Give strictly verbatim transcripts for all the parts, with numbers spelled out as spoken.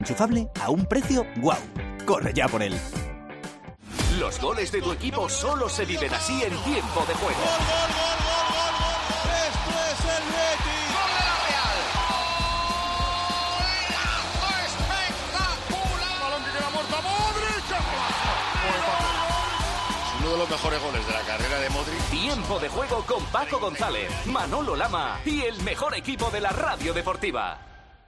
Enchufable a un precio guau. Corre ya por él. Los goles de tu equipo solo se viven así en tiempo de juego. ¡Gol, gol, gol, gol, gol, gol! ¡Esto es el Betis! ¡Gol de la Real! ¡Golazo espectacular! ¡Balón que queda muerto a Modric! Es uno de los mejores goles de la carrera de Modric. Tiempo de juego con Paco González, Manolo Lama y el mejor equipo de la radio deportiva.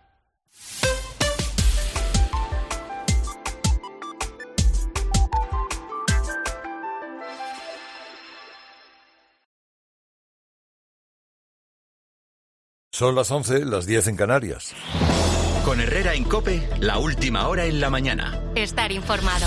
Son las once, las diez en Canarias. Con Herrera en COPE, la última hora en la mañana. Estar informado.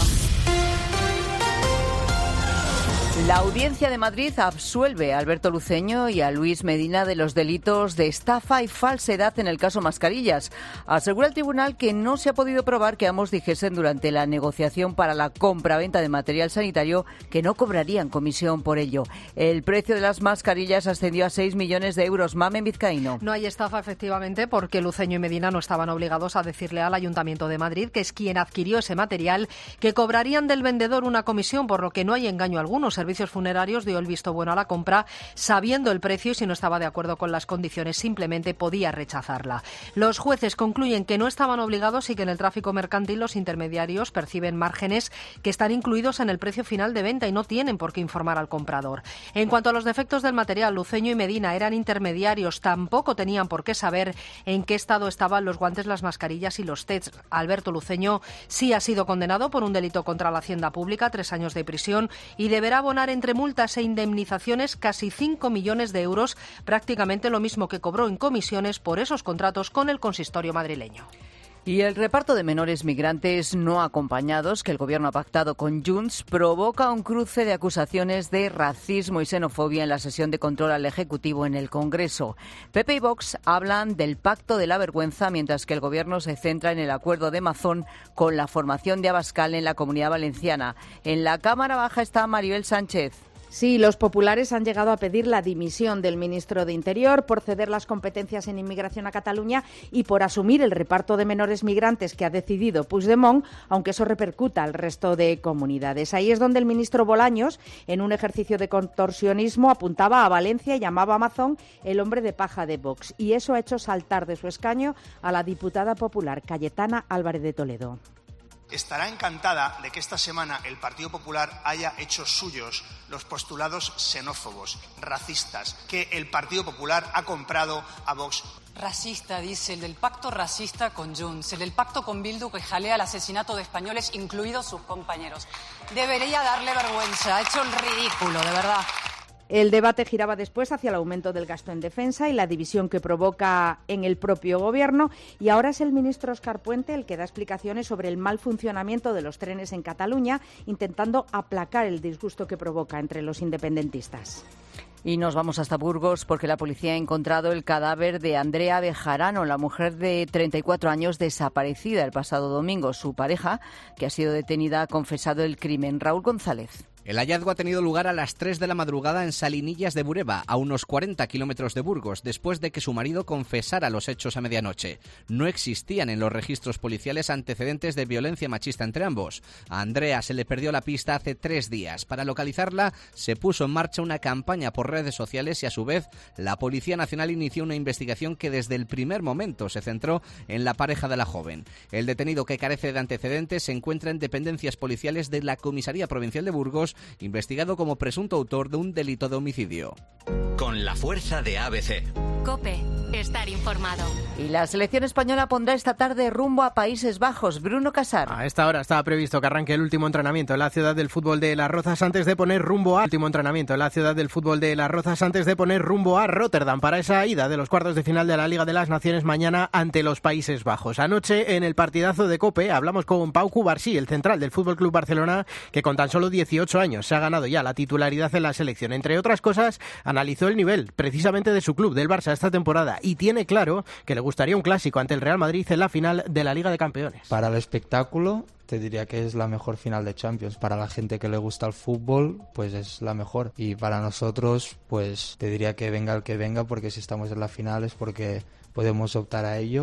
La Audiencia de Madrid absuelve a Alberto Luceño y a Luis Medina de los delitos de estafa y falsedad en el caso Mascarillas. Asegura el tribunal que no se ha podido probar que ambos dijesen durante la negociación para la compra-venta de material sanitario que no cobrarían comisión por ello. El precio de las mascarillas ascendió a seis millones de euros. Mamen Vizcaíno. No hay estafa, efectivamente, porque Luceño y Medina no estaban obligados a decirle al Ayuntamiento de Madrid, que es quien adquirió ese material, que cobrarían del vendedor una comisión, por lo que no hay engaño alguno. Servicios Funerarios dio el visto bueno a la compra sabiendo el precio y si no estaba de acuerdo con las condiciones simplemente podía rechazarla. Los jueces concluyen que no estaban obligados y que en el tráfico mercantil los intermediarios perciben márgenes que están incluidos en el precio final de venta y no tienen por qué informar al comprador. En cuanto a los defectos del material, Luceño y Medina eran intermediarios, tampoco tenían por qué saber en qué estado estaban los guantes, las mascarillas y los tests. Alberto Luceño sí ha sido condenado por un delito contra la hacienda pública, tres años de prisión, y deberá abonar entre multas e indemnizaciones casi cinco millones de euros, prácticamente lo mismo que cobró en comisiones por esos contratos con el consistorio madrileño. Y el reparto de menores migrantes no acompañados que el Gobierno ha pactado con Junts provoca un cruce de acusaciones de racismo y xenofobia en la sesión de control al Ejecutivo en el Congreso. P P y Vox hablan del pacto de la vergüenza, mientras que el Gobierno se centra en el acuerdo de Mazón con la formación de Abascal en la Comunidad Valenciana. En la Cámara Baja está Maribel Sánchez. Sí, los populares han llegado a pedir la dimisión del ministro de Interior por ceder las competencias en inmigración a Cataluña y por asumir el reparto de menores migrantes que ha decidido Puigdemont, aunque eso repercuta al resto de comunidades. Ahí es donde el ministro Bolaños, en un ejercicio de contorsionismo, apuntaba a Valencia y llamaba a Mazón el hombre de paja de Vox. Y eso ha hecho saltar de su escaño a la diputada popular Cayetana Álvarez de Toledo. Estará encantada de que esta semana el Partido Popular haya hecho suyos los postulados xenófobos, racistas, que el Partido Popular ha comprado a Vox. Racista, dice, el del pacto racista con Junts, el del pacto con Bildu que jalea el asesinato de españoles, incluidos sus compañeros. Debería darle vergüenza, ha hecho el ridículo, de verdad. El debate giraba después hacia el aumento del gasto en defensa y la división que provoca en el propio Gobierno, y ahora es el ministro Óscar Puente el que da explicaciones sobre el mal funcionamiento de los trenes en Cataluña, intentando aplacar el disgusto que provoca entre los independentistas. Y nos vamos hasta Burgos porque la policía ha encontrado el cadáver de Andrea Bejarano, la mujer de treinta y cuatro años desaparecida el pasado domingo. Su pareja, que ha sido detenida, ha confesado el crimen. Raúl González. El hallazgo ha tenido lugar a las tres de la madrugada en Salinillas de Bureba, a unos cuarenta kilómetros de Burgos, después de que su marido confesara los hechos a medianoche. No existían en los registros policiales antecedentes de violencia machista entre ambos. A Andrea se le perdió la pista hace tres días. Para localizarla se puso en marcha una campaña por redes sociales y a su vez la Policía Nacional inició una investigación que desde el primer momento se centró en la pareja de la joven. El detenido, que carece de antecedentes, se encuentra en dependencias policiales de la Comisaría Provincial de Burgos, investigado como presunto autor de un delito de homicidio. Con la fuerza de A B C. COPE, estar informado. Y la selección española pondrá esta tarde rumbo a Países Bajos. Bruno Casar. A esta hora estaba previsto que arranque el último entrenamiento en la ciudad del fútbol de Las Rozas antes de poner rumbo a último entrenamiento en la ciudad del fútbol de Las Rozas antes de poner rumbo a Rotterdam para esa ida de los cuartos de final de la Liga de las Naciones mañana ante los Países Bajos. Anoche en el partidazo de COPE hablamos con Pau Cubarsí, el central del F C Barcelona, que con tan solo dieciocho años se ha ganado ya la titularidad en la selección. Entre otras cosas, analizó el nivel precisamente de su club, del Barça, esta temporada, y tiene claro que le gustaría un clásico ante el Real Madrid en la final de la Liga de Campeones. Para el espectáculo te diría que es la mejor final de Champions. Para la gente que le gusta el fútbol, pues es la mejor. Y para nosotros, pues te diría que venga el que venga, porque si estamos en la final es porque podemos optar a ello.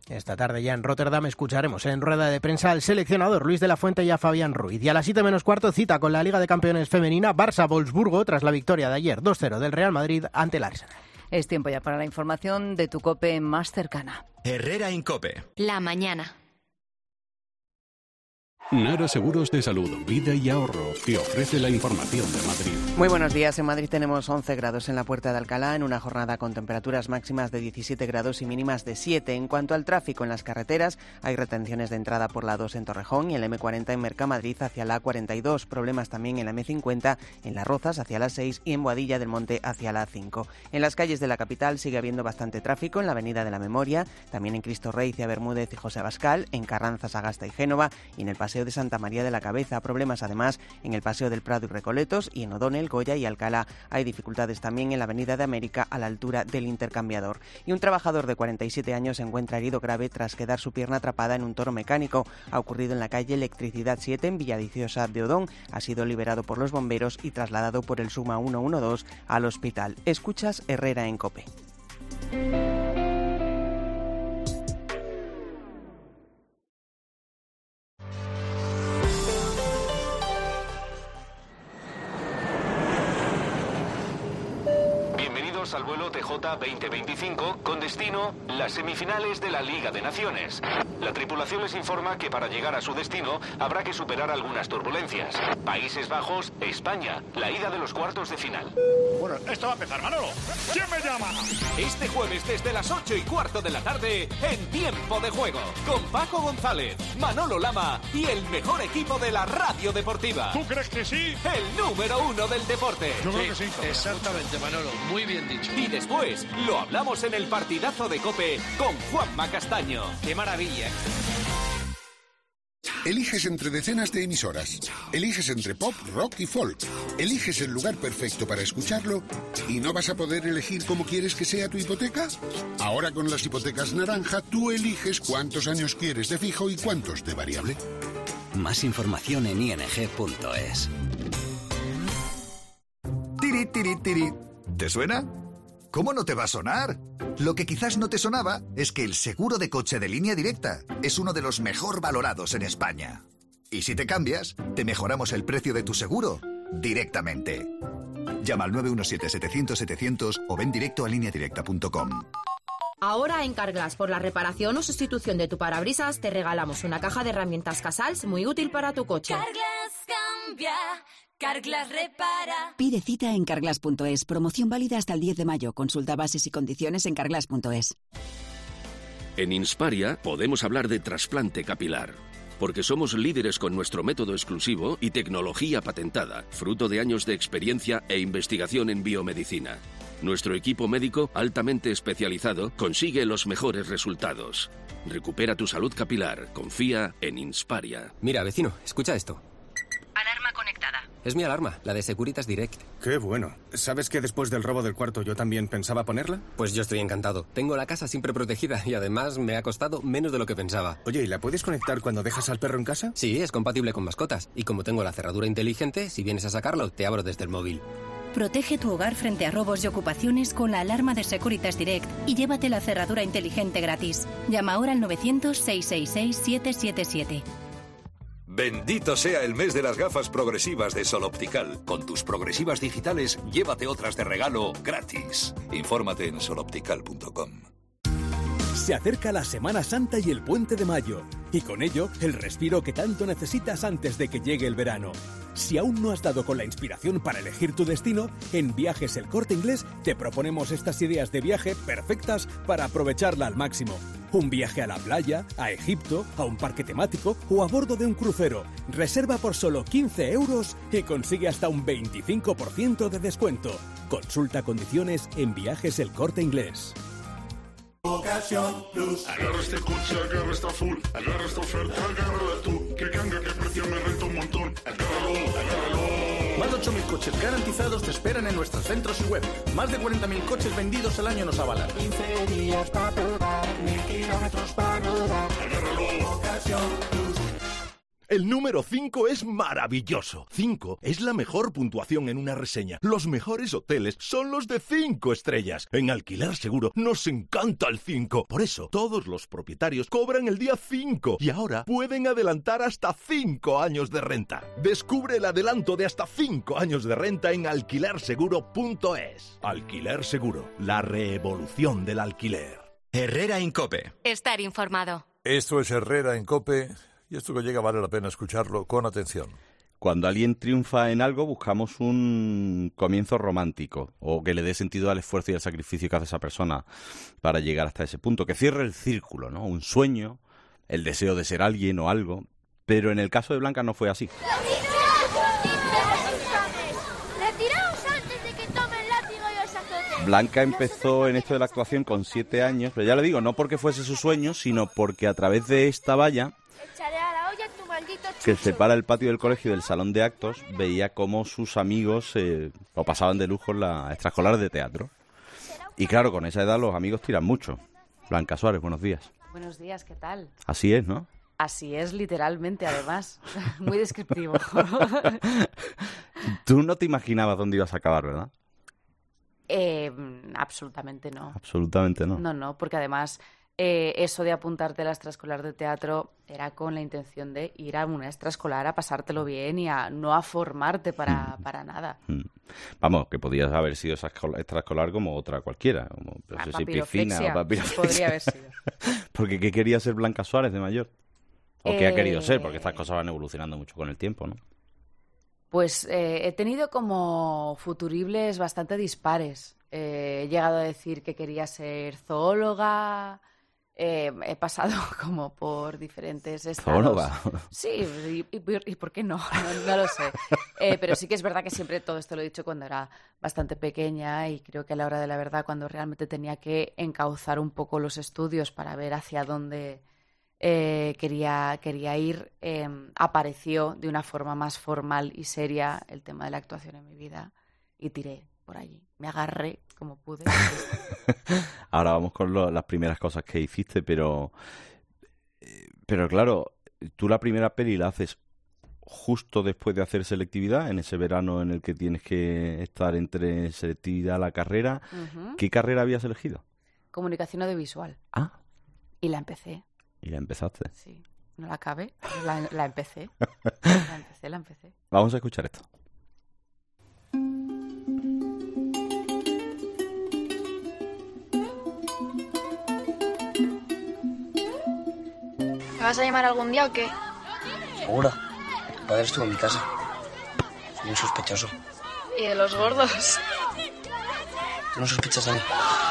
Esta tarde ya en Rotterdam escucharemos en rueda de prensa al seleccionador Luis de la Fuente y a Fabián Ruiz. Y a las siete menos cuarto cita con la Liga de Campeones Femenina Barça-Wolfsburgo tras la victoria de ayer dos cero del Real Madrid ante el Arsenal. Es tiempo ya para la información de tu COPE más cercana. Herrera Incope. La mañana. Nara Seguros de Salud, Vida y Ahorro te ofrece la información de Madrid. Muy buenos días. En Madrid tenemos once grados en la Puerta de Alcalá, en una jornada con temperaturas máximas de diecisiete grados y mínimas de siete. En cuanto al tráfico en las carreteras, hay retenciones de entrada por la dos en Torrejón y el eme cuarenta en Mercamadrid hacia la cuarenta y dos. Problemas también en la eme cincuenta, en Las Rozas hacia la seis y en Boadilla del Monte hacia la cinco. En las calles de la capital sigue habiendo bastante tráfico en la Avenida de la Memoria, también en Cristo Rey, Cia Bermúdez y José Abascal, en Carranza, Sagasta y Génova y en el Paseo de Santa María de la Cabeza. Problemas además en el Paseo del Prado y Recoletos y en O'Donnell, Goya y Alcalá. Hay dificultades también en la Avenida de América a la altura del Intercambiador. Y un trabajador de cuarenta y siete años se encuentra herido grave tras quedar su pierna atrapada en un toro mecánico. Ha ocurrido en la calle Electricidad siete en Villaviciosa de Odón. Ha sido liberado por los bomberos y trasladado por el Suma ciento doce al hospital. Escuchas Herrera en COPE. Al vuelo T J veinte veinticinco con destino las semifinales de la Liga de Naciones. La tripulación les informa que para llegar a su destino habrá que superar algunas turbulencias. Países Bajos, España, la ida de los cuartos de final. Bueno, esto va a empezar, Manolo. ¿Quién me llama? Este jueves desde las ocho y cuarto de la tarde en Tiempo de Juego con Paco González, Manolo Lama y el mejor equipo de la radio deportiva. ¿Tú crees que sí? El número uno del deporte. Yo creo sí, que sí. Exactamente, Manolo. Muy bien dicho. Y después lo hablamos en el partidazo de COPE con Juanma Castaño. ¡Qué maravilla! Eliges entre decenas de emisoras. Eliges entre pop, rock y folk. Eliges el lugar perfecto para escucharlo y no vas a poder elegir cómo quieres que sea tu hipoteca. Ahora con las hipotecas Naranja, tú eliges cuántos años quieres de fijo y cuántos de variable. Más información en i n g punto es. Tiri, tiri, tiri. ¿Te suena? ¿Cómo no te va a sonar? Lo que quizás no te sonaba es que el seguro de coche de Línea Directa es uno de los mejor valorados en España. Y si te cambias, te mejoramos el precio de tu seguro directamente. Llama al nueve uno siete, setecientos, setecientos o ven directo a línea directa punto com. Ahora en Carglass, por la reparación o sustitución de tu parabrisas, te regalamos una caja de herramientas Casals muy útil para tu coche. Carglass cambia, Carglass repara. Pide cita en carglass punto es. Promoción válida hasta el diez de mayo. Consulta bases y condiciones en carglass punto es. En Insparia podemos hablar de trasplante capilar, porque somos líderes con nuestro método exclusivo y tecnología patentada, fruto de años de experiencia e investigación en biomedicina. Nuestro equipo médico altamente especializado consigue los mejores resultados. Recupera tu salud capilar. Confía en Insparia. Mira, vecino, escucha esto. Alarma conectada. Es mi alarma, la de Securitas Direct. Qué bueno. ¿Sabes que después del robo del cuarto yo también pensaba ponerla? Pues yo estoy encantado. Tengo la casa siempre protegida y además me ha costado menos de lo que pensaba. Oye, ¿y la puedes conectar cuando dejas al perro en casa? Sí, es compatible con mascotas. Y como tengo la cerradura inteligente, si vienes a sacarlo, te abro desde el móvil. Protege tu hogar frente a robos y ocupaciones con la alarma de Securitas Direct y llévate la cerradura inteligente gratis. Llama ahora al novecientos, seiscientos sesenta y seis, siete siete siete. Bendito sea el mes de las gafas progresivas de Sol Optical. Con tus progresivas digitales, llévate otras de regalo gratis. Infórmate en sol optical punto com. Se acerca la Semana Santa y el Puente de Mayo, y con ello el respiro que tanto necesitas antes de que llegue el verano. Si aún no has dado con la inspiración para elegir tu destino, en Viajes El Corte Inglés te proponemos estas ideas de viaje perfectas para aprovecharla al máximo. Un viaje a la playa, a Egipto, a un parque temático o a bordo de un crucero. Reserva por solo quince euros y consigue hasta un veinticinco por ciento de descuento. Consulta condiciones en Viajes El Corte Inglés. Ocasión Plus. Agarra este coche, agarra esta full, agarra esta oferta, agárrala tú. Que ganga, que precio, me renta un montón. Agárralo, agárralo. Más de ocho mil coches garantizados te esperan en nuestros centros y web. Más de cuarenta mil coches vendidos al año nos avalan. quince días para probar, mil kilómetros para rodar. Agárralo. Ocasión Plus. El número cinco es maravilloso. cinco es la mejor puntuación en una reseña. Los mejores hoteles son los de cinco estrellas. En Alquiler Seguro nos encanta el cinco. Por eso, todos los propietarios cobran el día cinco y ahora pueden adelantar hasta cinco años de renta. Descubre el adelanto de hasta cinco años de renta en alquiler seguro punto es. Alquiler Seguro, la revolución del alquiler. Herrera Incope. Estar informado. Esto es Herrera en COPE y esto que llega vale la pena escucharlo con atención. Cuando alguien triunfa en algo buscamos un comienzo romántico o que le dé sentido al esfuerzo y al sacrificio que hace esa persona para llegar hasta ese punto, que cierre el círculo, ¿no? Un sueño, el deseo de ser alguien o algo, pero en el caso de Blanca no fue así. Blanca empezó en esto de la actuación con siete años, pero ya le digo, no porque fuese su sueño, sino porque a través de esta valla que separa el patio del colegio del salón de actos, veía cómo sus amigos eh, lo pasaban de lujo en la extraescolar de teatro. Y claro, con esa edad los amigos tiran mucho. Blanca Suárez, buenos días. Buenos días, ¿qué tal? Así es, ¿no? Así es, literalmente, además. Muy descriptivo. Tú no te imaginabas dónde ibas a acabar, ¿verdad? Eh, absolutamente no. Absolutamente no. No, no, porque además eh, eso de apuntarte a la extraescolar de teatro era con la intención de ir a una extraescolar a pasártelo bien y a no a formarte para, mm. para nada. Mm. Vamos, que podías haber sido esa extraescolar como otra cualquiera, como ah, no sé, si piscina o papiroflexia. Podría haber sido. Porque ¿qué quería ser Blanca Suárez de mayor? ¿O eh... qué ha querido ser? Porque estas cosas van evolucionando mucho con el tiempo, ¿no? Pues eh, he tenido como futuribles bastante dispares. Eh, he llegado a decir que quería ser zoóloga. Eh, he pasado como por diferentes estados. ¿Zoóloga? Sí, y, y, y ¿por qué no? No, no lo sé. Eh, pero sí que es verdad que siempre todo esto lo he dicho cuando era bastante pequeña y creo que a la hora de la verdad, cuando realmente tenía que encauzar un poco los estudios para ver hacia dónde... Eh, quería, quería ir, eh, apareció de una forma más formal y seria el tema de la actuación en mi vida y tiré por allí. Me agarré como pude. Ahora vamos con lo, las primeras cosas que hiciste, pero, pero claro, tú la primera peli la haces justo después de hacer selectividad, en ese verano en el que tienes que estar entre selectividad y la carrera. Uh-huh. ¿Qué carrera habías elegido? Comunicación audiovisual. Ah. Y la empecé. ¿Y la empezaste? Sí, no la acabé, la, la empecé. La empecé, la empecé. Vamos a escuchar esto. ¿Me vas a llamar algún día o qué? ¿Segura? Tu padre estuvo en mi casa. Muy sospechoso. ¿Y de los gordos? ¿Tú no sospechas de mí?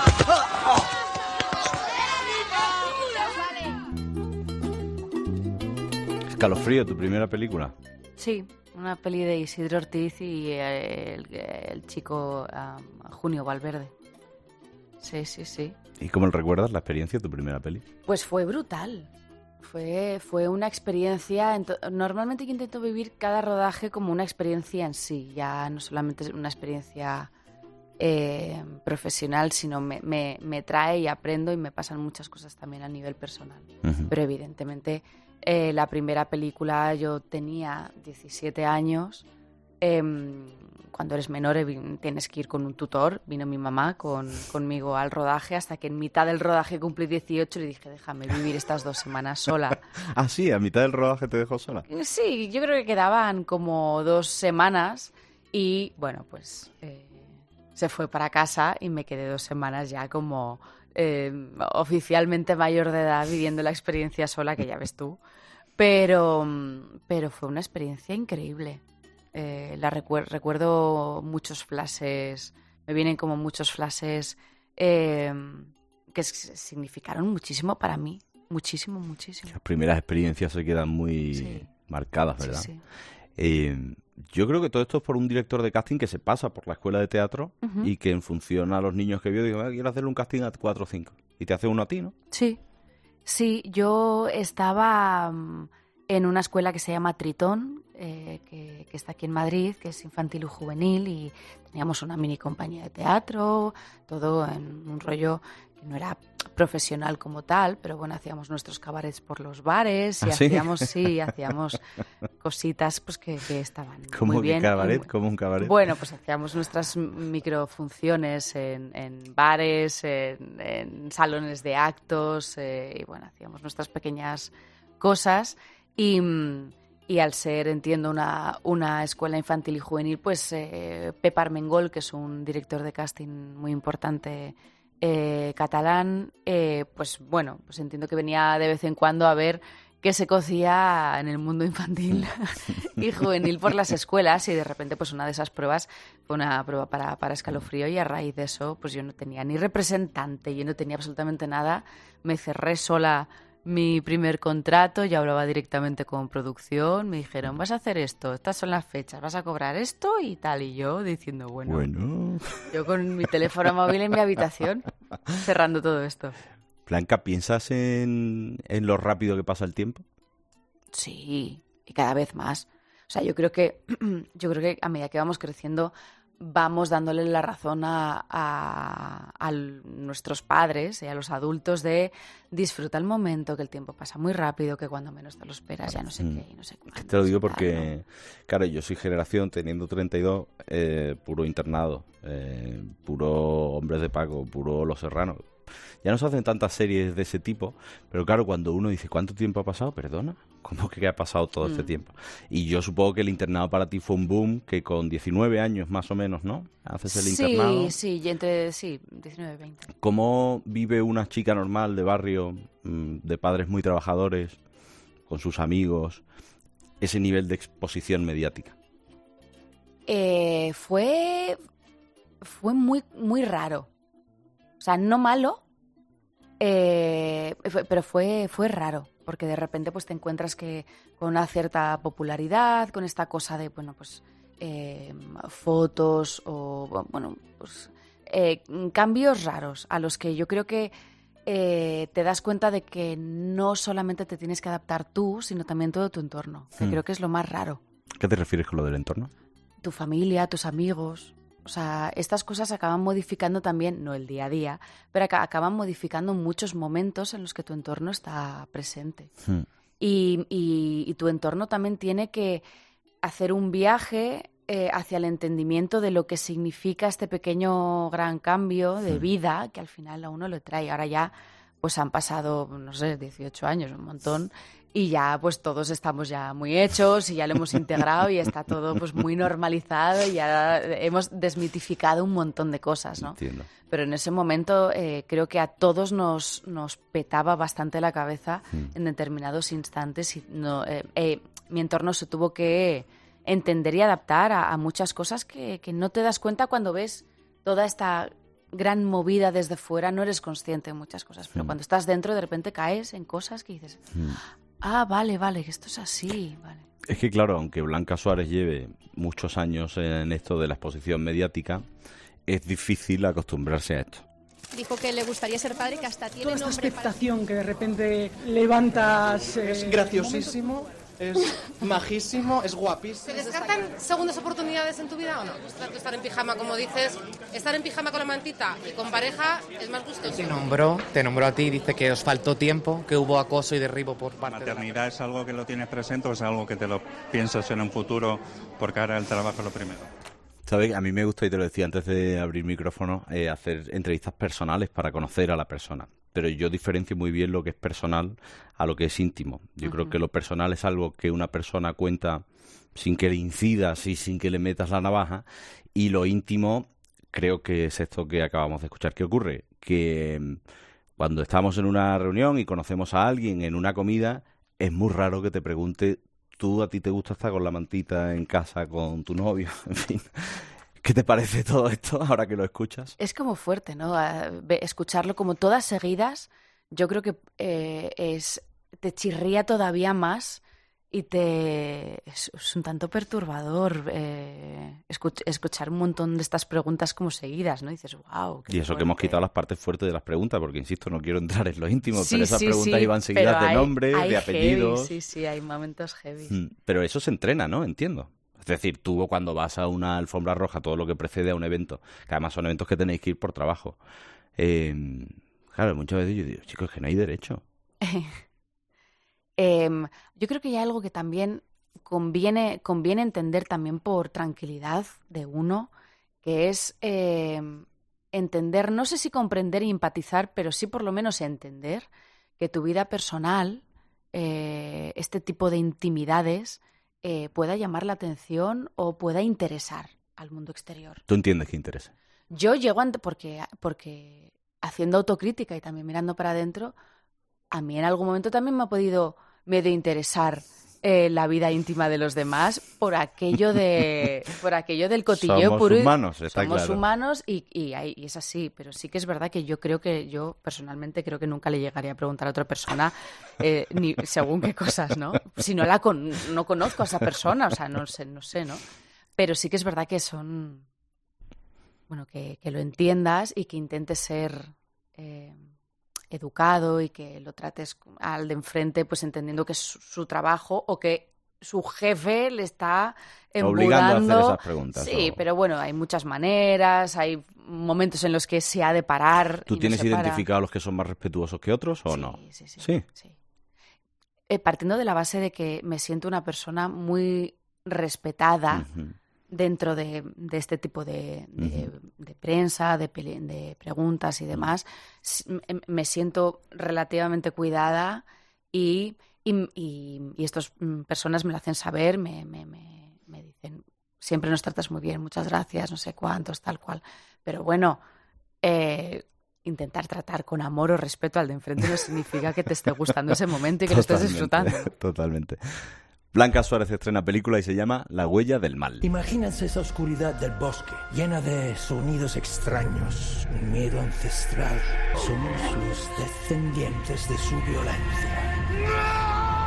Escalofrío, tu primera película. Sí, una peli de Isidro Ortiz y el, el chico um, Junio Valverde. Sí, sí, sí. ¿Y cómo recuerdas la experiencia de tu primera peli? Pues fue brutal. Fue, fue una experiencia... Normalmente yo intento vivir cada rodaje como una experiencia en sí. Ya no solamente una experiencia eh, profesional, sino me, me, me trae y aprendo y me pasan muchas cosas también a nivel personal. Uh-huh. Pero evidentemente... Eh, la primera película yo tenía diecisiete años. Eh, cuando eres menor eh, tienes que ir con un tutor. Vino mi mamá con, conmigo al rodaje hasta que en mitad del rodaje cumplí dieciocho y le dije, déjame vivir estas dos semanas sola. ¿Ah, sí? ¿A mitad del rodaje te dejó sola? Sí, yo creo que quedaban como dos semanas y bueno, pues eh, se fue para casa y me quedé dos semanas ya como... Eh, oficialmente mayor de edad viviendo la experiencia sola, que ya ves tú, pero, pero fue una experiencia increíble. Eh, la recuer- recuerdo muchos flashes, me vienen como muchos flashes eh, que significaron muchísimo para mí, muchísimo, muchísimo. Las primeras experiencias se quedan muy sí. marcadas, ¿verdad? Sí, sí. Eh, yo creo que todo esto es por un director de casting que se pasa por la escuela de teatro uh-huh. y que en función a los niños que vio, digo, ah, quiero hacerle un casting a cuatro o cinco. Y te hace uno a ti, ¿no? Sí, sí, yo estaba um, en una escuela que se llama Tritón, eh, que, que está aquí en Madrid, que es infantil y juvenil, y teníamos una mini compañía de teatro, todo en un rollo que no era profesional como tal, pero bueno, hacíamos nuestros cabarets por los bares y ¿Ah, sí? hacíamos, sí, hacíamos cositas pues que, que estaban ¿Cómo muy que bien. cabaret? Y, ¿Cómo un cabaret? Bueno, pues hacíamos nuestras microfunciones en, en bares, en, en salones de actos, eh, y bueno, hacíamos nuestras pequeñas cosas y... Y al ser, entiendo, una, una escuela infantil y juvenil, pues eh, Pep Armengol, que es un director de casting muy importante eh, catalán, eh, pues bueno, pues entiendo que venía de vez en cuando a ver qué se cocía en el mundo infantil y juvenil por las escuelas, y de repente pues una de esas pruebas fue una prueba para, para Escalofrío, y a raíz de eso pues yo no tenía ni representante, yo no tenía absolutamente nada, me cerré sola mi primer contrato, yo hablaba directamente con producción, me dijeron, vas a hacer esto, estas son las fechas, vas a cobrar esto y tal, y yo diciendo, bueno, bueno. yo con mi teléfono móvil en mi habitación, cerrando todo esto. Blanca, ¿piensas en, en lo rápido que pasa el tiempo? Sí, y cada vez más. O sea, yo creo que, yo creo que a medida que vamos creciendo, vamos dándole la razón a, a, a nuestros padres y a los adultos de disfruta el momento, que el tiempo pasa muy rápido, que cuando menos te lo esperas ya no sé mm. qué y no sé cuándo. Te lo digo porque, claro, yo soy generación, teniendo treinta y dos, eh, puro internado, eh, puro Hombres de Paco, puro Los Serranos. Ya no se hacen tantas series de ese tipo, pero claro, cuando uno dice, ¿cuánto tiempo ha pasado? Perdona, ¿cómo que ha pasado todo mm. este tiempo? Y yo supongo que el internado para ti fue un boom, que con diecinueve años más o menos, ¿no? Haces el sí, internado. Sí, sí, entre, sí, diecinueve, veinte. ¿Cómo vive una chica normal de barrio, de padres muy trabajadores, con sus amigos, ese nivel de exposición mediática? Eh, fue, fue muy, muy raro. O sea, no malo, eh, pero fue, fue raro, porque de repente pues te encuentras que con una cierta popularidad, con esta cosa de, bueno, pues eh, fotos o, bueno, pues eh, cambios raros a los que yo creo que eh, te das cuenta de que no solamente te tienes que adaptar tú, sino también todo tu entorno, que hmm. creo que es lo más raro. ¿Qué te refieres con lo del entorno? Tu familia, tus amigos. O sea, estas cosas acaban modificando también, no el día a día, pero ac- acaban modificando muchos momentos en los que tu entorno está presente. Hmm. Y, y, y tu entorno también tiene que hacer un viaje eh, hacia el entendimiento de lo que significa este pequeño gran cambio de hmm. vida que al final a uno le trae. Ahora ya pues han pasado, no sé, dieciocho años, un montón, y ya pues todos estamos ya muy hechos y ya lo hemos integrado y está todo pues muy normalizado y ya hemos desmitificado un montón de cosas, ¿no? Entiendo. Pero en ese momento eh, creo que a todos nos, nos petaba bastante la cabeza mm. en determinados instantes y no, eh, eh, mi entorno se tuvo que entender y adaptar a, a muchas cosas que, que no te das cuenta cuando ves toda esta gran movida desde fuera, no eres consciente de muchas cosas, pero mm. cuando estás dentro de repente caes en cosas que dices, mm. ah, vale, vale, que esto es así, vale. Es que claro, aunque Blanca Suárez lleve muchos años en esto de la exposición mediática, es difícil acostumbrarse a esto. Dijo que le gustaría ser padre, que hasta tiene toda nombre esta expectación para... que de repente levantas... Eh, es graciosísimo, es majísimo, es guapísimo. ¿Se descartan segundas oportunidades en tu vida o no? Estar en pijama, como dices, estar en pijama con la mantita y con pareja es más gustoso. Te nombró, te nombró a ti, dice que os faltó tiempo, que hubo acoso y derribo por parte de la maternidad. ¿Es algo que lo tienes presente o es algo que te lo piensas en un futuro porque ahora el trabajo es lo primero? ¿Sabes? A mí me gusta, y te lo decía antes de abrir micrófono, eh, hacer entrevistas personales para conocer a la persona. Pero yo diferencio muy bien lo que es personal a lo que es íntimo. Yo uh-huh. creo que lo personal es algo que una persona cuenta sin que le incidas y sin que le metas la navaja. Y lo íntimo creo que es esto que acabamos de escuchar. ¿Qué ocurre? Que cuando estamos en una reunión y conocemos a alguien en una comida, es muy raro que te pregunte, ¿tú a ti te gusta estar con la mantita en casa con tu novio? En fin, ¿qué te parece todo esto ahora que lo escuchas? Es como fuerte, ¿no? Escucharlo como todas seguidas, yo creo que eh, es te chirría todavía más y te es, es un tanto perturbador eh, escuch, escuchar un montón de estas preguntas como seguidas, ¿no? Y dices, wow. Y eso fuerte. Que hemos quitado las partes fuertes de las preguntas, porque insisto, no quiero entrar en lo íntimo, sí, pero esas sí, preguntas sí, iban seguidas de hay, nombre, hay de apellidos. Heavy, sí, sí, hay momentos heavy. Mm, pero eso se entrena, ¿no? Entiendo. Es decir, tú cuando vas a una alfombra roja, todo lo que precede a un evento, que además son eventos que tenéis que ir por trabajo. Eh, claro, muchas veces yo digo, chicos, que no hay derecho. eh, yo creo que hay algo que también conviene, conviene entender también por tranquilidad de uno, que es eh, entender, no sé si comprender y empatizar, pero sí por lo menos entender que tu vida personal, eh, este tipo de intimidades, eh, pueda llamar la atención o pueda interesar al mundo exterior. ¿Tú entiendes que interesa? Yo llego ante, porque, porque haciendo autocrítica y también mirando para adentro, a mí en algún momento también me ha podido medio interesar eh, la vida íntima de los demás por aquello de por aquello del cotilleo somos puro. Humanos, está somos claro. humanos y, y, y es así, pero sí que es verdad que yo creo que yo personalmente creo que nunca le llegaría a preguntar a otra persona eh, ni según qué cosas, ¿no? Si no la con, no conozco a esa persona, o sea, no sé, no sé, ¿no? Pero sí que es verdad que son, bueno, que, que lo entiendas y que intentes ser eh, educado y que lo trates al de enfrente pues entendiendo que es su, su trabajo o que su jefe le está embudando. Obligando a hacer esas preguntas. Sí, o... pero bueno, hay muchas maneras, hay momentos en los que se ha de parar. ¿Tú y tienes no se identificado para. los que son más respetuosos que otros o sí, no? Sí, sí. ¿Sí? sí. Eh, partiendo de la base de que me siento una persona muy respetada uh-huh. dentro de, de este tipo de, de, uh-huh. de prensa, de, de preguntas y demás, uh-huh. me siento relativamente cuidada y, y, y, y estas personas me lo hacen saber, me, me, me, me dicen, siempre nos tratas muy bien, muchas gracias, no sé cuántos, tal cual. Pero bueno, eh, intentar tratar con amor o respeto al de enfrente no significa que te esté gustando ese momento y que totalmente, lo estés disfrutando. Totalmente. Blanca Suárez estrena película y se llama La huella del mal. Imagínense esa oscuridad del bosque, llena de sonidos extraños, un miedo ancestral. Somos los descendientes de su violencia.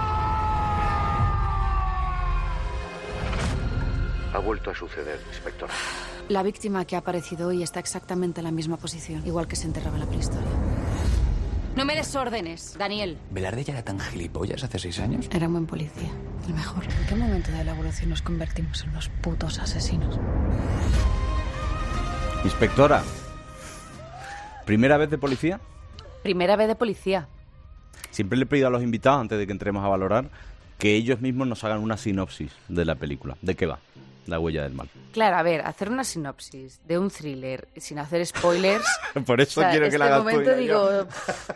Ha vuelto a suceder, inspectora. La víctima que ha aparecido hoy está exactamente en la misma posición, igual que se enterraba en la prehistoria. No me des órdenes, Daniel. ¿Velarde ya era tan gilipollas hace seis años? Era un buen policía, el mejor. ¿En qué momento de la evolución nos convertimos en unos putos asesinos? Inspectora, ¿primera vez de policía? Primera vez de policía. Siempre le he pedido a los invitados, antes de que entremos a valorar, que ellos mismos nos hagan una sinopsis de la película. ¿De qué va? La huella del mal. Claro, a ver, hacer una sinopsis de un thriller sin hacer spoilers. Por eso o sea, quiero que este la hagas momento tú y digo, yo.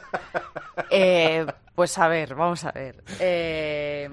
eh, pues a ver, vamos a ver. Eh,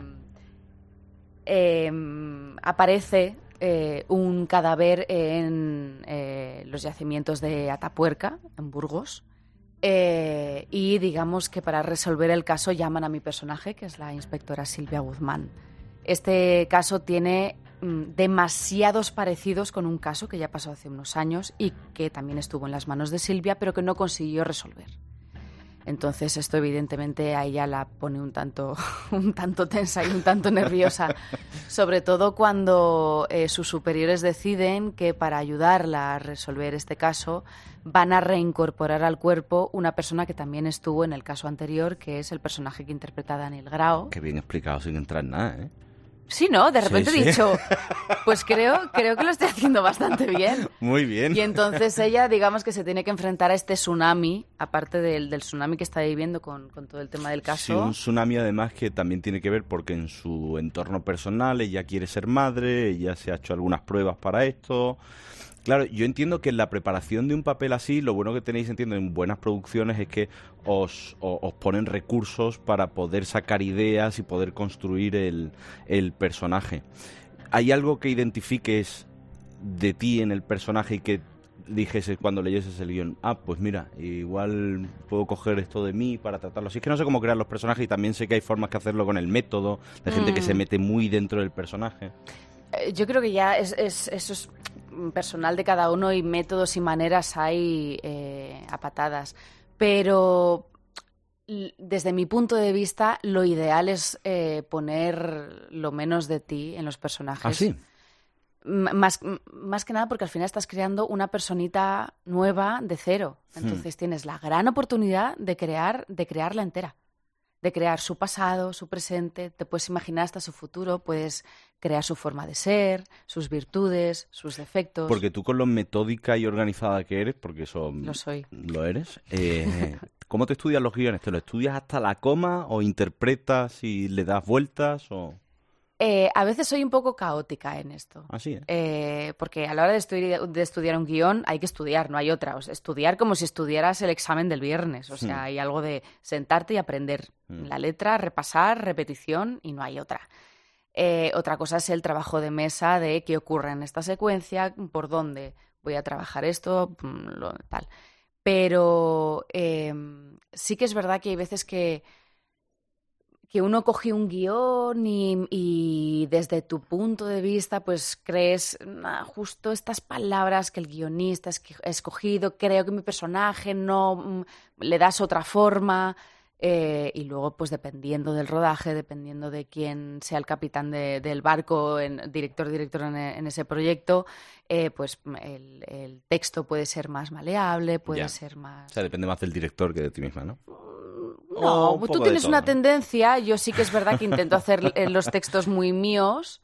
eh, aparece eh, un cadáver en eh, los yacimientos de Atapuerca, en Burgos. Eh, y digamos que para resolver el caso llaman a mi personaje, que es la inspectora Silvia Guzmán. Este caso tiene mm, demasiados parecidos con un caso que ya pasó hace unos años y que también estuvo en las manos de Silvia, pero que no consiguió resolver. Entonces esto evidentemente a ella la pone un tanto, un tanto tensa y un tanto nerviosa, sobre todo cuando eh, sus superiores deciden que para ayudarla a resolver este caso van a reincorporar al cuerpo una persona que también estuvo en el caso anterior, que es el personaje que interpreta Daniel Grao. Qué bien explicado sin entrar en nada, ¿eh? Sí, ¿no? De repente sí, he sí. dicho, pues creo, creo que lo estoy haciendo bastante bien. Muy bien. Y entonces ella, digamos que se tiene que enfrentar a este tsunami, aparte del, del tsunami que está viviendo con, con todo el tema del caso. Sí, un tsunami además que también tiene que ver porque en su entorno personal ella quiere ser madre, ella se ha hecho algunas pruebas para esto. Claro, yo entiendo que en la preparación de un papel así, lo bueno que tenéis, entiendo, en buenas producciones es que os, os, os ponen recursos para poder sacar ideas y poder construir el, el personaje. ¿Hay algo que identifiques de ti en el personaje y que dijese cuando leyeses el guión, ah, pues mira, igual puedo coger esto de mí para tratarlo así? Es que no sé cómo crear los personajes y también sé que hay formas que hacerlo con el método, de gente mm. que se mete muy dentro del personaje. Eh, yo creo que ya es, es, eso es personal de cada uno y métodos y maneras hay eh, a patadas. Pero desde mi punto de vista, lo ideal es eh, poner lo menos de ti en los personajes. ¿Ah, sí? M- Más, m- más que nada porque al final estás creando una personita nueva de cero. Entonces Hmm. tienes la gran oportunidad de crear, de crearla entera. De crear su pasado, su presente, te puedes imaginar hasta su futuro, puedes crear su forma de ser, sus virtudes, sus defectos. Porque tú con lo metódica y organizada que eres, porque eso Lo soy. lo eres, eh, ¿cómo te estudias los guiones? ¿Te lo estudias hasta la coma o interpretas y le das vueltas o...? Eh, a veces soy un poco caótica en esto. Así es. Eh, porque a la hora de, estudi- de estudiar un guión hay que estudiar, no hay otra. O sea, estudiar como si estudiaras el examen del viernes. O sea, Hmm. hay algo de sentarte y aprender Hmm. la letra, repasar, repetición y no hay otra. Eh, otra cosa es el trabajo de mesa de qué ocurre en esta secuencia, por dónde voy a trabajar esto, mm, lo, tal. Pero eh, sí que es verdad que hay veces que que uno coge un guión y, y desde tu punto de vista pues crees "Ah, justo estas palabras que el guionista ha esqui- ha escogido, creo que mi personaje no mm, le das otra forma eh, y luego pues dependiendo del rodaje, dependiendo de quién sea el capitán de- del barco, en, director, director en, en ese proyecto, eh, pues el, el texto puede ser más maleable, puede Ya. ser más... O sea, depende más del director que de ti misma, ¿no? No, O un tú poco de tienes todo, una ¿no? tendencia, yo sí que es verdad que intento hacer eh, los textos muy míos,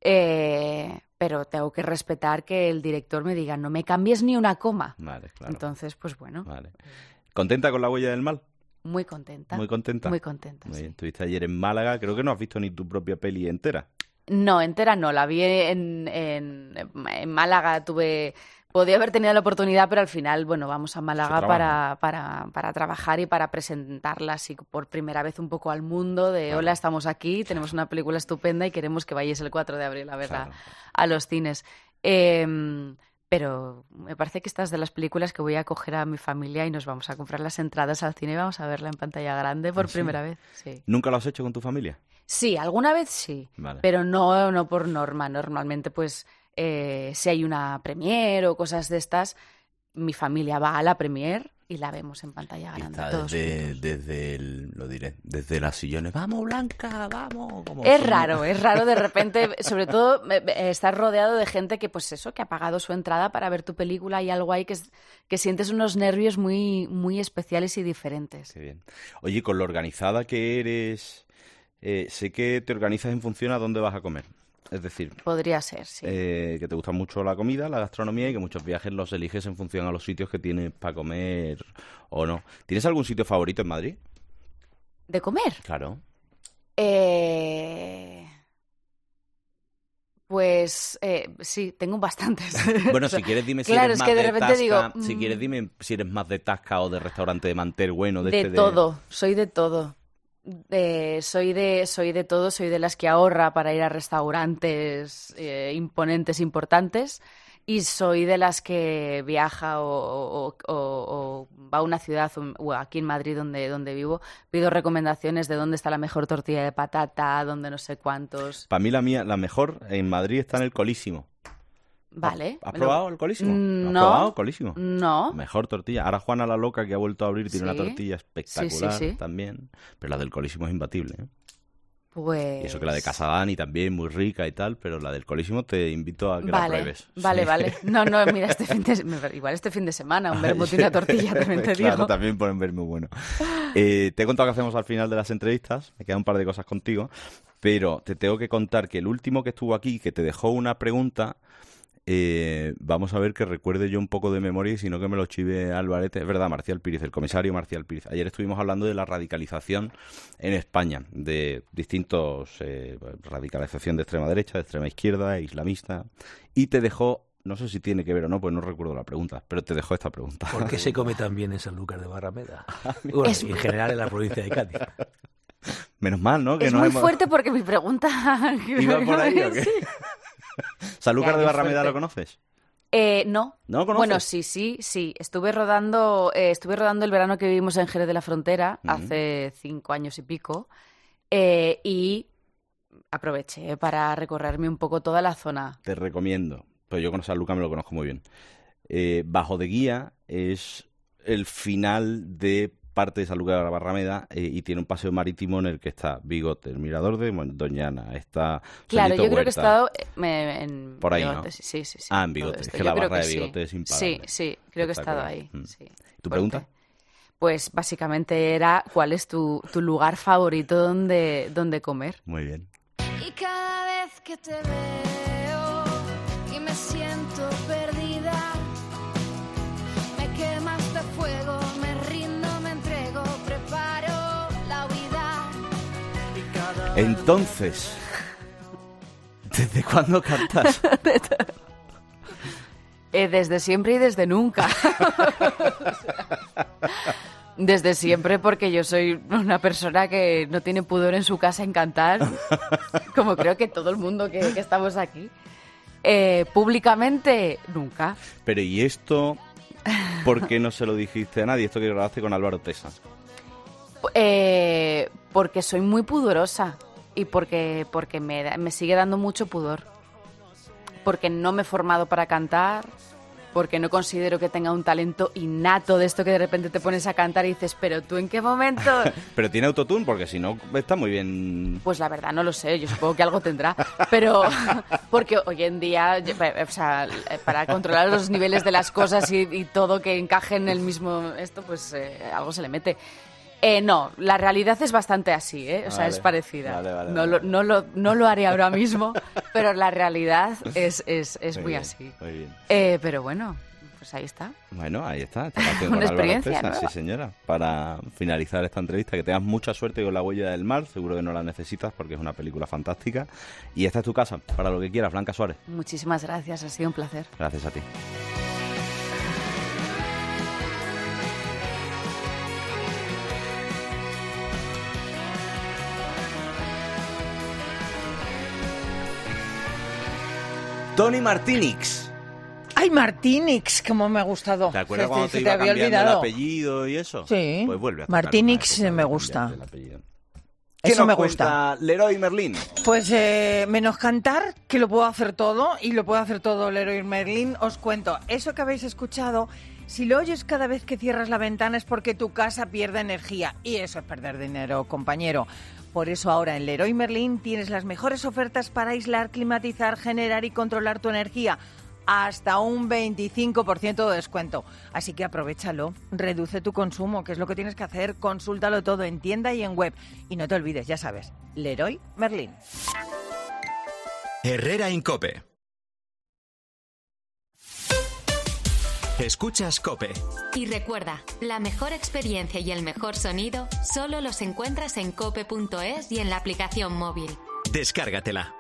eh, pero tengo que respetar que el director me diga, no me cambies ni una coma. Vale, claro. Entonces, pues bueno, Vale. ¿Contenta con La huella del mal? muy contenta. Muy contenta. Muy contenta, Muy sí. bien. Estuviste ayer en Málaga, creo que no has visto ni tu propia peli entera. No, entera no, la vi en, en, en Málaga, tuve... Podía haber tenido la oportunidad, pero al final, bueno, vamos a Málaga Se para, para, para trabajar y para presentarla así por primera vez un poco al mundo de hola, estamos aquí, tenemos una película estupenda y queremos que vayáis el cuatro de abril a verla Claro. a los cines. Eh, pero me parece que esta es de las películas que voy a coger a mi familia y nos vamos a comprar las entradas al cine y vamos a verla en pantalla grande por ¿Ah, sí? primera vez. Sí. ¿Nunca lo has hecho con tu familia? Sí, alguna vez sí, Vale. pero no, no por norma. Normalmente, pues, eh, si hay una premiere o cosas de estas, mi familia va a la premiere y la vemos en pantalla grande. Está todos desde, juntos. desde el, lo diré, desde las sillones. ¡Vamos, Blanca, vamos! Como Es son- raro, es raro de repente, sobre todo eh, eh, estar rodeado de gente que, pues eso, que ha pagado su entrada para ver tu película y algo ahí que, es- que sientes unos nervios muy, muy especiales y diferentes. Qué bien. Oye, con lo organizada que eres, eh, sé que te organizas en función a dónde vas a comer. Es decir, Podría ser, sí. eh, que te gusta mucho la comida, la gastronomía y que muchos viajes los eliges en función a los sitios que tienes para comer o no. ¿Tienes algún sitio favorito en Madrid? ¿De comer? Claro. Eh... Pues eh, sí, tengo bastantes. Bueno, O sea, si quieres dime si claro, eres es más que de de repente digo, Tasca, si mm, quieres dime si eres más de Tasca o de restaurante de mantel bueno, de, de este de- todo, soy de todo. Eh, soy de soy de todo, soy de las que ahorra para ir a restaurantes eh, imponentes, importantes, y soy de las que viaja o, o- o- o va a una ciudad, o- o aquí en Madrid donde, donde vivo, pido recomendaciones de dónde está la mejor tortilla de patata, dónde no sé cuántos. Para mí la mía, la mejor en Madrid está en el Colísimo. Vale. ¿Has Lo- probado el Colísimo? Mm, ¿Lo has no. probado Colísimo? No. Mejor tortilla. Ahora Juana la Loca, que ha vuelto a abrir, tiene Sí. una tortilla espectacular Sí, sí, sí. también. Pero la del Colísimo es imbatible, ¿eh? Pues... Y eso que la de Casa Dani también, muy rica y tal, pero la del Colísimo te invito a que la Vale, pruebes. vale, Sí. vale. No, no, mira, este fin de, igual este fin de semana, un vermut y una tortilla, también te Claro, digo. también pueden ver muy bueno. Eh, te he contado que hacemos al final de las entrevistas, me quedan un par de cosas contigo, pero te tengo que contar que el último que estuvo aquí, que te dejó una pregunta, eh, vamos a ver que recuerde yo un poco de memoria y si no que me lo chive Alvarete. Es verdad, Marcial Píriz, el comisario Marcial Píriz. Ayer estuvimos hablando de la radicalización en España, de distintos eh, radicalización de extrema derecha, de extrema izquierda, e islamista, y te dejó, no sé si tiene que ver o no, pues no recuerdo la pregunta, pero te dejó esta pregunta. ¿Por qué se come tan bien en Sanlúcar de Barrameda? Bueno, Es- y en general en la provincia de Cádiz. Menos mal, ¿no? Que Es nos muy hemos- fuerte porque mi pregunta... ¿Iba por ahí o qué? Sí. ¿Sanlúcar Ya, de qué Barrameda fuerte. lo conoces? Eh, no. ¿No conoces? Bueno, sí, sí, sí. Estuve rodando, eh, estuve rodando el verano que vivimos en Jerez de la Frontera, Ujú. hace cinco años y pico, eh, y aproveché para recorrerme un poco toda la zona. Te recomiendo. Pues yo con Sanlúcar me lo conozco muy bien. Eh, Bajo de Guía es el final de parte de San Lucas de la Barrameda eh, y tiene un paseo marítimo en el que está Bigote, el mirador de Doñana, está Claro, Solito yo creo Huerta. que he estado eh, en Por ahí, Bigote, ¿no? sí, sí, sí. Ah, en Bigote, es que Yo la creo barra de sí. Bigote es imparable. Sí, sí, creo que he estado ahí. Mm. Sí. ¿Tu pregunta? Pues básicamente era ¿cuál es tu, tu lugar favorito donde, donde comer? Muy bien. Y cada vez que te veo y me siento perdida, me quemas de fuego, me rindo, me entrego, preparo la huida. Entonces, ¿desde cuándo cantas? Eh, desde siempre y desde nunca. Desde siempre, porque yo soy una persona que no tiene pudor en su casa en cantar, como creo que todo el mundo que, que estamos aquí. Eh, públicamente, nunca. Pero ¿y esto por qué no se lo dijiste a nadie? Esto que grabaste con Álvaro Tesa. Eh, porque soy muy pudorosa y porque, porque me, da- me sigue dando mucho pudor. Porque no me he formado para cantar, porque no considero que tenga un talento innato de esto que de repente te pones a cantar y dices, pero tú en qué momento... Pero tiene autotune porque si no está muy bien. Pues la verdad no lo sé, yo supongo que algo tendrá, pero porque hoy en día, yo- o sea, para controlar los niveles de las cosas y, y todo que encaje en el mismo esto, pues eh, algo se le mete. Eh, no, la realidad es bastante así, ¿eh? O sea, Vale, es parecida. vale, vale, no, vale. Lo, no, lo, no lo haré ahora mismo, pero la realidad es, es, es muy, Muy bien, así. muy bien. Eh, pero bueno, pues ahí está. Bueno, ahí está. esta canción Una con Álvaro experiencia Tesa, nueva. sí, señora. Para finalizar esta entrevista, que tengas mucha suerte con La huella del mar. Seguro que no la necesitas porque es una película fantástica. Y esta es tu casa, para lo que quieras, Blanca Suárez. Muchísimas gracias, ha sido un placer. Gracias a ti. Tony Martinix. ¡Ay, Martinix! ¡Cómo me ha gustado! ¿Te acuerdas Se- cuando se te te iba había cambiando el olvidado. apellido y eso? Sí. Pues vuelve a tocar Martinix una época me de gusta. cambiarte el apellido. Eso ¿Qué nos me cuenta gusta. Leroy Merlin? Pues eh, menos cantar, que lo puedo hacer todo, y lo puedo hacer todo Leroy Merlin. Os cuento, eso que habéis escuchado, si lo oyes cada vez que cierras la ventana es porque tu casa pierde energía, y eso es perder dinero, compañero. Por eso ahora en Leroy Merlin tienes las mejores ofertas para aislar, climatizar, generar y controlar tu energía. Hasta un veinticinco por ciento de descuento. Así que aprovéchalo, reduce tu consumo, que es lo que tienes que hacer. Consúltalo todo en tienda y en web. Y no te olvides, ya sabes, Leroy Merlin. Herrera Incope. Escuchas Cope. Y recuerda, la mejor experiencia y el mejor sonido solo los encuentras en cope punto es y en la aplicación móvil. Descárgatela.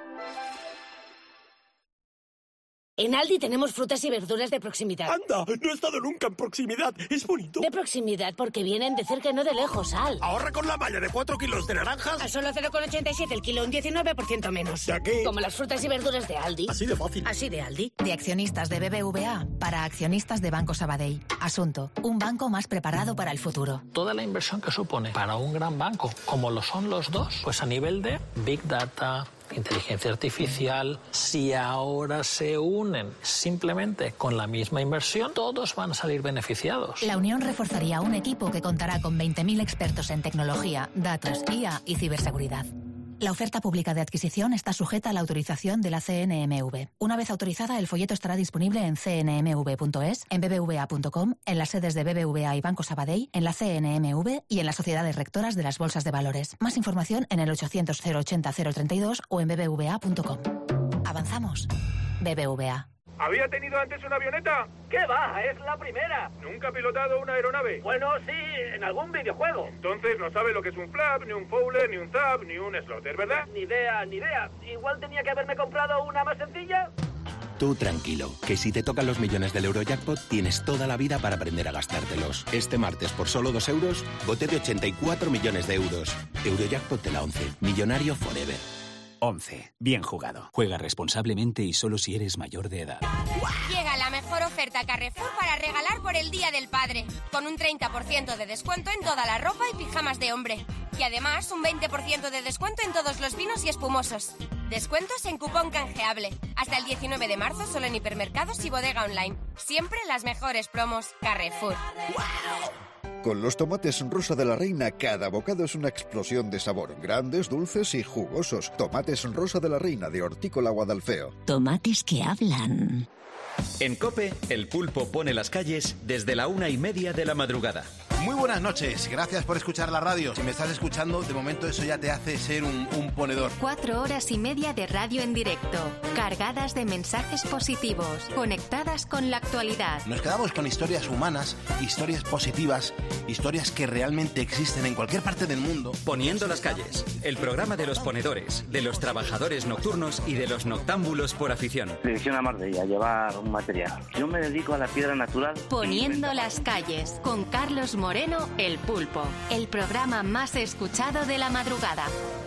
En Aldi tenemos frutas y verduras de proximidad. ¡Anda! No he estado nunca en proximidad. ¿Es bonito? De proximidad porque vienen de cerca y no de lejos, Al. Ahorra con la malla de cuatro kilos de naranjas. A solo cero coma ochenta y siete el kilo, un diecinueve por ciento menos. ¿De qué? Como las frutas y verduras de Aldi. Así de fácil. Así de Aldi. De accionistas de B B V A para accionistas de Banco Sabadell. Asunto: un banco más preparado para el futuro. Toda la inversión que supone para un gran banco, como lo son los dos, pues a nivel de Big Data, inteligencia artificial, si ahora se unen simplemente con la misma inversión, todos van a salir beneficiados. La unión reforzaría un equipo que contará con veinte mil expertos en tecnología, datos, I A y ciberseguridad. La oferta pública de adquisición está sujeta a la autorización de la C N M V. Una vez autorizada, el folleto estará disponible en c n m v punto es, en b b v a punto com, en las sedes de B B V A y Banco Sabadell, en la C N M V y en las sociedades rectoras de las bolsas de valores. Más información en el ochocientos cero ochenta cero treinta y dos o en b b v a punto com. Avanzamos. B B V A. ¿Había tenido antes una avioneta? ¿Qué va? Es la primera. ¿Nunca ha pilotado una aeronave? Bueno, sí, en algún videojuego. Entonces no sabe lo que es un flap, ni un fowler, ni un zap, ni un slotter, ¿verdad? Ni idea, ni idea. Igual tenía que haberme comprado una más sencilla. Tú tranquilo, que si te tocan los millones del Eurojackpot tienes toda la vida para aprender a gastártelos. Este martes, por solo dos euros, bote de ochenta y cuatro millones de euros. Eurojackpot de la once. Millonario forever. once. Bien jugado. Juega responsablemente y solo si eres mayor de edad. Llega la mejor oferta Carrefour para regalar por el Día del Padre, con un treinta por ciento de descuento en toda la ropa y pijamas de hombre. Y además un veinte por ciento de descuento en todos los vinos y espumosos. Descuentos en cupón canjeable. Hasta el diecinueve de marzo solo en hipermercados y bodega online. Siempre las mejores promos. Carrefour. Con los tomates Rosa de la Reina, cada bocado es una explosión de sabor. Grandes, dulces y jugosos. Tomates Rosa de la Reina de Hortícola Guadalfeo. Tomates que hablan. En COPE, el pulpo pone las calles desde la una y media de la madrugada. Muy buenas noches, gracias por escuchar la radio. Si me estás escuchando, de momento eso ya te hace ser un, un ponedor. Cuatro horas y media de radio en directo, cargadas de mensajes positivos, conectadas con la actualidad. Nos quedamos con historias humanas, historias positivas, historias que realmente existen en cualquier parte del mundo. Poniendo las calles, el programa de los ponedores, de los trabajadores nocturnos y de los noctámbulos por afición. Dirección a Marbella, llevar un material. Yo me dedico a la piedra natural. Poniendo las calles, con Carlos Moreno, El Pulpo, el programa más escuchado de la madrugada.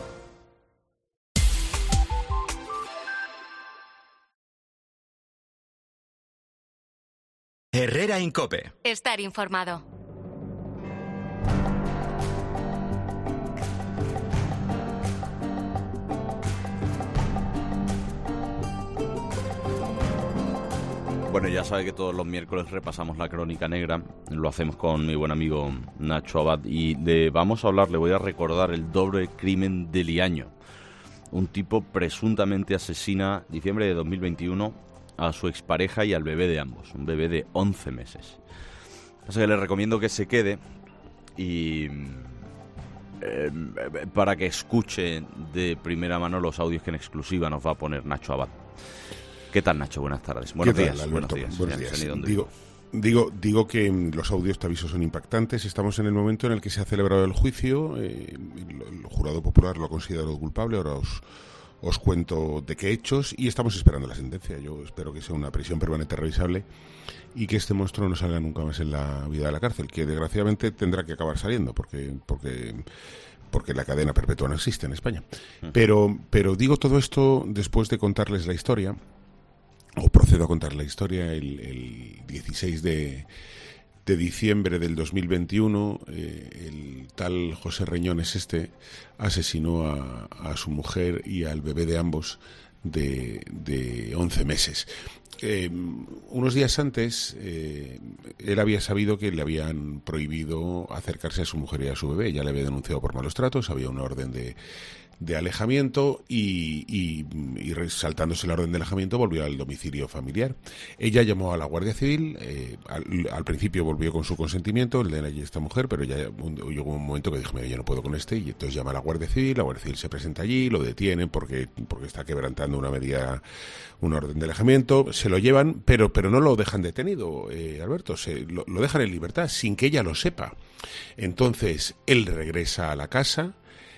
Herrera en COPE. Estar informado. Bueno, ya sabe que todos los miércoles repasamos la crónica negra. Lo hacemos con mi buen amigo Nacho Abad. Y le vamos a hablar, le voy a recordar el doble crimen de Liaño. Un tipo presuntamente asesina, diciembre de dos mil veintiuno, a su expareja y al bebé de ambos. Un bebé de once meses. Así que le recomiendo que se quede y... Eh, para que escuche de primera mano los audios que en exclusiva nos va a poner Nacho Abad. ¿Qué tal, Nacho? Buenas tardes. Buenos días, tal, buenos días. Buenos días. Digo, digo, digo que los audios, te aviso, son impactantes. Estamos en el momento en el que se ha celebrado el juicio. Eh, el, el jurado popular lo ha considerado culpable. Ahora os, os cuento de qué hechos. Y estamos esperando la sentencia. Yo espero que sea una prisión permanente revisable y que este monstruo no salga nunca más en la vida de la cárcel, que desgraciadamente tendrá que acabar saliendo porque... porque porque la cadena perpetua no existe en España. Pero, pero digo todo esto después de contarles la historia, o procedo a contar la historia. El, el dieciséis de diciembre del dos mil veintiuno, eh, el tal José Reñones este asesinó a, a su mujer y al bebé de ambos de, de once meses. Eh, unos días antes, eh, él había sabido que le habían prohibido acercarse a su mujer y a su bebé. Ya le había denunciado por malos tratos, había una orden de, de alejamiento y, y, y saltándose la orden de alejamiento volvió al domicilio familiar. Ella llamó a la Guardia Civil, eh, al, al principio volvió con su consentimiento, el de esta mujer, pero ya un, llegó un momento que dijo, mira, yo no puedo con este, y entonces llama a la Guardia Civil, la Guardia Civil se presenta allí, lo detienen porque, porque está quebrantando una medida, una orden de alejamiento, se lo llevan, pero, pero no lo dejan detenido, eh, Alberto, se, lo, lo dejan en libertad sin que ella lo sepa. Entonces, él regresa a la casa.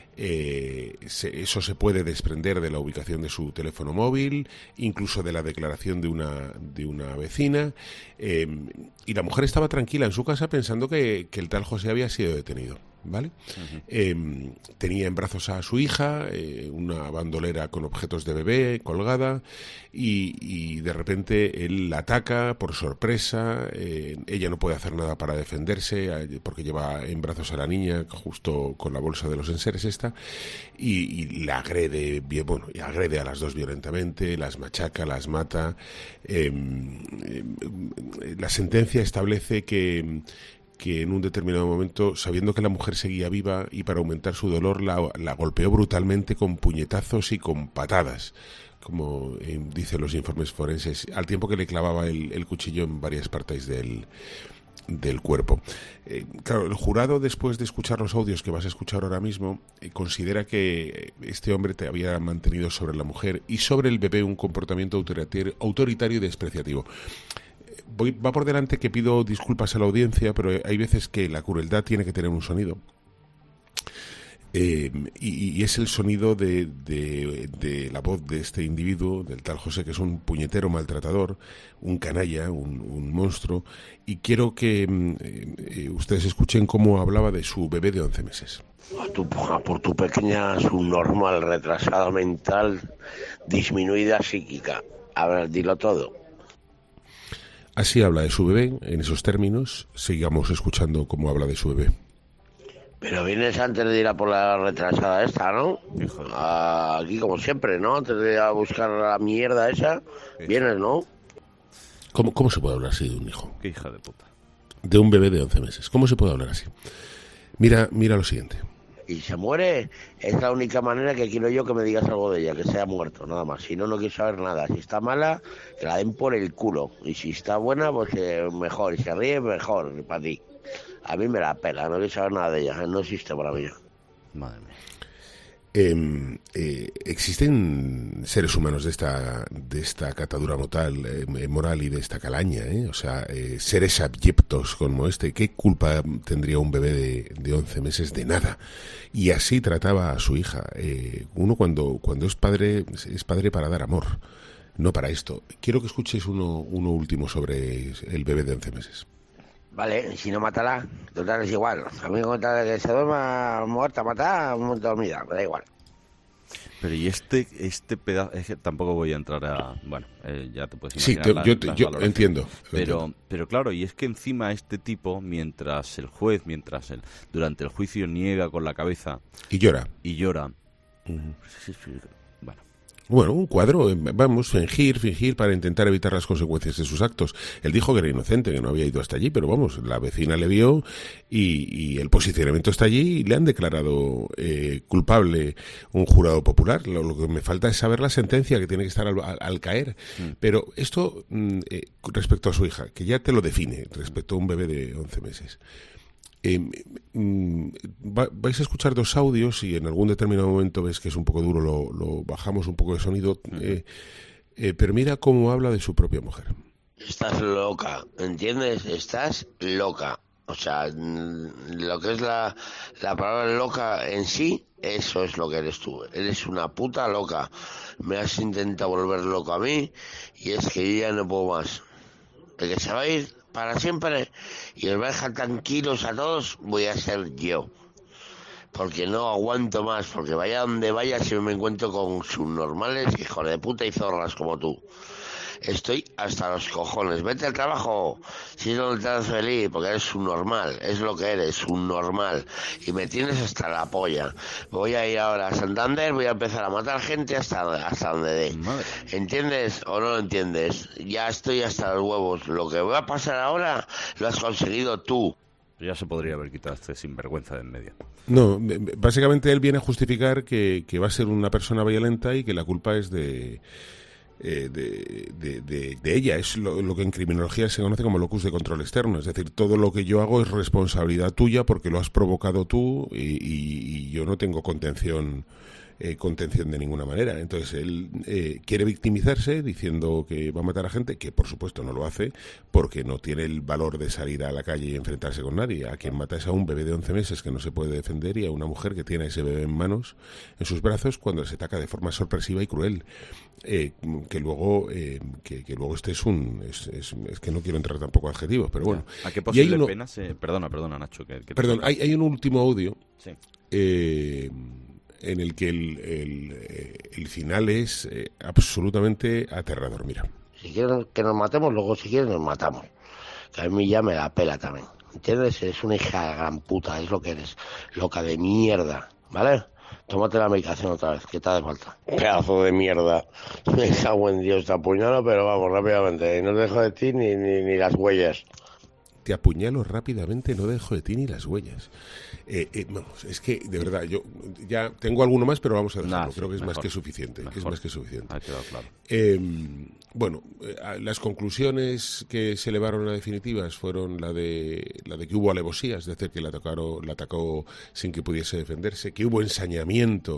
Eh, se, eso se puede desprender de la ubicación de su teléfono móvil, incluso de la declaración de una, de una vecina, eh, y la mujer estaba tranquila en su casa pensando que, que el tal José había sido detenido, ¿vale? Uh-huh. Eh, tenía en brazos a su hija, eh, una bandolera con objetos de bebé colgada, y, y de repente él la ataca por sorpresa. Eh, ella no puede hacer nada para defenderse porque lleva en brazos a la niña justo con la bolsa de los enseres esta, y, y la agrede, bueno, y agrede a las dos violentamente, las machaca, las mata. Eh, eh, la sentencia establece que que en un determinado momento, sabiendo que la mujer seguía viva y para aumentar su dolor, la, la golpeó brutalmente con puñetazos y con patadas, como eh, dicen los informes forenses, al tiempo que le clavaba el, el cuchillo en varias partes del, del cuerpo. Eh, claro, el jurado, después de escuchar los audios que vas a escuchar ahora mismo, eh, considera que este hombre te había mantenido sobre la mujer y sobre el bebé un comportamiento autoritario, autoritario y despreciativo. Voy, va por delante que pido disculpas a la audiencia, pero hay veces que la crueldad tiene que tener un sonido. Eh, y, y es el sonido de, de, de la voz de este individuo, del tal José, que es un puñetero maltratador, un canalla, un, un monstruo. Y quiero que eh, ustedes escuchen cómo hablaba de su bebé de once meses. A tu, por tu pequeña subnormal, retrasada mental, disminuida psíquica. A ver, dilo todo. Así habla de su bebé, en esos términos. Sigamos escuchando cómo habla de su bebé. Pero vienes antes de ir a por la retrasada esta, ¿no? Ah, aquí como siempre, ¿no? Antes de ir a buscar la mierda esa, vienes, ¿no? ¿Cómo, cómo se puede hablar así de un hijo? Qué hija de puta. de un bebé de once meses. ¿Cómo se puede hablar así? Mira, mira lo siguiente. Y se muere, es la única manera que quiero yo que me digas algo de ella, que se haya muerto, nada más. Si no, no quiero saber nada. Si está mala, que la den por el culo. Y si está buena, pues eh, mejor. Y se ríe, mejor, para ti. A mí me la pela, no quiero saber nada de ella, no existe para mí. Madre mía. Eh, eh, existen seres humanos de esta de esta catadura moral, eh, moral y de esta calaña, ¿eh? O sea, eh, seres abyectos como este. ¿Qué culpa tendría un bebé de, de once meses? De nada. Y así trataba a su hija. Eh, uno cuando cuando es padre es padre para dar amor, no para esto. Quiero que escuches uno uno último sobre el bebé de once meses. Vale, si no mátala, total es igual. A mí me cuenta que se duerma muerta, matada, dormida, me da igual. Pero y este este pedazo, es que tampoco voy a entrar a, bueno, eh, ya te puedes imaginar. Sí, te, la, yo, te, yo entiendo. Pero entiendo. pero claro, y es que encima este tipo, mientras el juez, mientras el durante el juicio niega con la cabeza y llora y llora. Uh-huh. Sí, sí, bueno. Bueno, un cuadro, vamos, fingir, fingir para intentar evitar las consecuencias de sus actos. Él dijo que era inocente, que no había ido hasta allí, pero vamos, la vecina le vio y, y el posicionamiento está allí y le han declarado eh, culpable un jurado popular. Lo, lo que me falta es saber la sentencia que tiene que estar al, al, al caer. Mm. Pero esto, eh, respecto a su hija, que ya te lo define, respecto a un bebé de once meses. Eh, va, vais a escuchar dos audios y en algún determinado momento ves que es un poco duro, lo, lo bajamos un poco de sonido, eh, eh, pero mira cómo habla de su propia mujer. Estás loca, ¿entiendes? Estás loca. O sea, lo que es la, la palabra loca en sí, eso es lo que eres tú. Eres una puta loca. Me has intentado volver loco a mí y es que yo ya no puedo más. El que se va a ir para siempre y os va a dejar tranquilos a todos, voy a ser yo, porque no aguanto más, porque vaya donde vaya si me encuentro con subnormales, hijos de puta y zorras como tú. Estoy hasta los cojones. Vete al trabajo si no te das feliz, porque eres un normal, es lo que eres, un normal, y me tienes hasta la polla. Voy a ir ahora a Santander, voy a empezar a matar gente hasta, hasta donde dé. Madre. ¿Entiendes o no lo entiendes? Ya estoy hasta los huevos. Lo que va a pasar ahora lo has conseguido tú. Ya se podría haber quitado este sinvergüenza de en medio. No, básicamente él viene a justificar que, que va a ser una persona violenta y que la culpa es de... Eh, de, de, de, de ella. Es lo, lo que en criminología se conoce como locus de control externo, es decir, todo lo que yo hago es responsabilidad tuya porque lo has provocado tú y, y, y yo no tengo contención eh, contención de ninguna manera. Entonces él eh, quiere victimizarse diciendo que va a matar a gente, que por supuesto no lo hace porque no tiene el valor de salir a la calle y enfrentarse con nadie. A quien mata es a un bebé de once meses que no se puede defender y a una mujer que tiene a ese bebé en manos, en sus brazos, cuando se ataca de forma sorpresiva y cruel. Eh, que luego eh, que, que luego este es un es, es, es que no quiero entrar tampoco a adjetivos, pero bueno. ¿A qué posible uno, pena se...? Perdona, perdona, Nacho. Que, que perdón, hay, hay un último audio sí. eh, en el que el, el, el final es eh, absolutamente aterrador. Mira. Si quieren que nos matemos, luego si quieren nos matamos. Que a mí ya me la pela también. ¿Entiendes? Eres una hija de gran puta, es lo que eres. Loca de mierda, ¿vale? Tómate la medicación otra vez, que te hace falta. Pedazo de mierda. Me cago en Dios, te apuñalo, pero vamos, rápidamente. Y no dejo de ti ni, ni, ni las huellas. Te apuñalo rápidamente, no dejo de ti ni las huellas. Eh, eh, vamos, es que, de verdad, yo ya tengo alguno más, pero vamos a dejarlo. Nah, Creo que es mejor, más que suficiente. Que es más que suficiente. Ha quedado claro. Eh, bueno, eh, las conclusiones que se elevaron a definitivas fueron la de la de que hubo alevosía, es decir, que la atacaron, la atacó sin que pudiese defenderse, que hubo ensañamiento,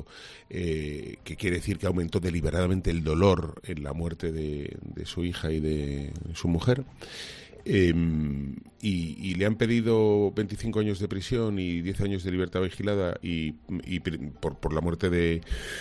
eh, que quiere decir que aumentó deliberadamente el dolor en la muerte de, de su hija y de su mujer. Eh, y, y le han pedido veinticinco años de prisión y diez años de libertad vigilada y, y por, por la muerte de,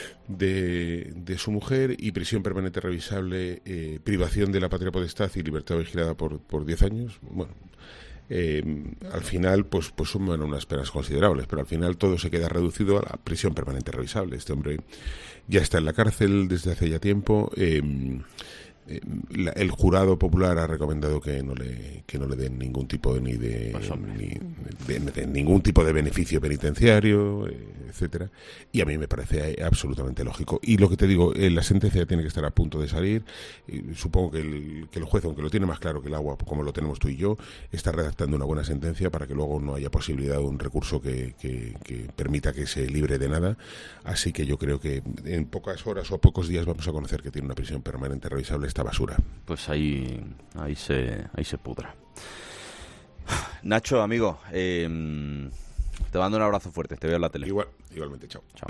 de, de su mujer y prisión permanente revisable, eh, privación de la patria potestad y libertad vigilada por, por diez años. Bueno, eh, al final pues, pues suman unas penas considerables, pero al final todo se queda reducido a la prisión permanente revisable. Este hombre ya está en la cárcel desde hace ya tiempo. Eh, Eh, la, el jurado popular ha recomendado que no le que no le den ningún tipo ni de, pues ni de, de, de ningún tipo de beneficio penitenciario, eh, etcétera, y a mí me parece absolutamente lógico. Y lo que te digo, eh, la sentencia tiene que estar a punto de salir. Y supongo que el, que el juez, aunque lo tiene más claro que el agua, como lo tenemos tú y yo, está redactando una buena sentencia para que luego no haya posibilidad de un recurso que, que, que permita que se libre de nada. Así que yo creo que en pocas horas o pocos días vamos a conocer que tiene una prisión permanente revisable esta basura. Pues ahí ahí se ahí se pudra. Nacho, amigo, eh, te mando un abrazo fuerte, te veo en la tele. Igual, igualmente, chao. Chao.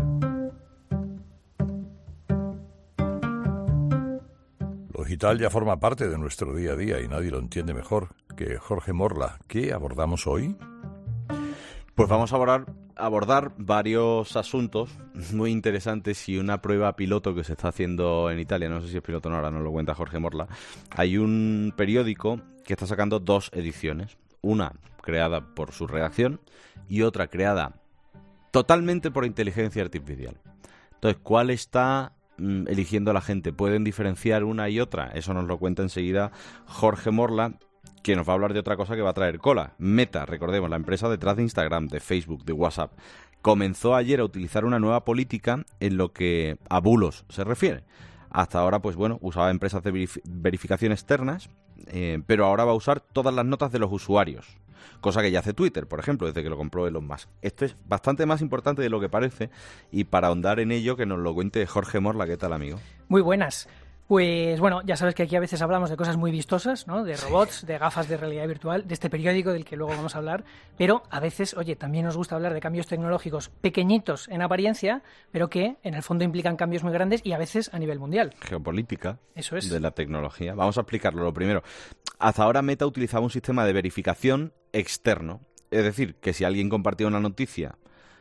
Lo digital ya forma parte de nuestro día a día y nadie lo entiende mejor que Jorge Morla. ¿Qué abordamos hoy? Pues vamos a abordar, abordar varios asuntos muy interesantes y una prueba piloto que se está haciendo en Italia. No sé si es piloto o no, ahora nos lo cuenta Jorge Morla. Hay un periódico que está sacando dos ediciones. Una creada por su redacción y otra creada totalmente por inteligencia artificial. Entonces, ¿cuál está mm, eligiendo la gente? ¿Pueden diferenciar una y otra? Eso nos lo cuenta enseguida Jorge Morla, que nos va a hablar de otra cosa que va a traer cola. Meta, recordemos, la empresa detrás de Instagram, de Facebook, de WhatsApp, comenzó ayer a utilizar una nueva política en lo que a bulos se refiere. Hasta ahora, pues bueno, usaba empresas de verif- verificación externas, eh, pero ahora va a usar todas las notas de los usuarios, cosa que ya hace Twitter, por ejemplo, desde que lo compró Elon Musk. Esto es bastante más importante de lo que parece, y para ahondar en ello, que nos lo cuente Jorge Morla. ¿Qué tal, amigo? Muy buenas. Pues bueno, ya sabes que aquí a veces hablamos de cosas muy vistosas, ¿no? De robots, de gafas de realidad virtual, de este periódico del que luego vamos a hablar, pero a veces, oye, también nos gusta hablar de cambios tecnológicos pequeñitos en apariencia, pero que en el fondo implican cambios muy grandes y a veces a nivel mundial. Geopolítica. Eso es. De la tecnología. Vamos a explicarlo. Lo primero, hasta ahora Meta utilizaba un sistema de verificación externo, es decir, que si alguien compartía una noticia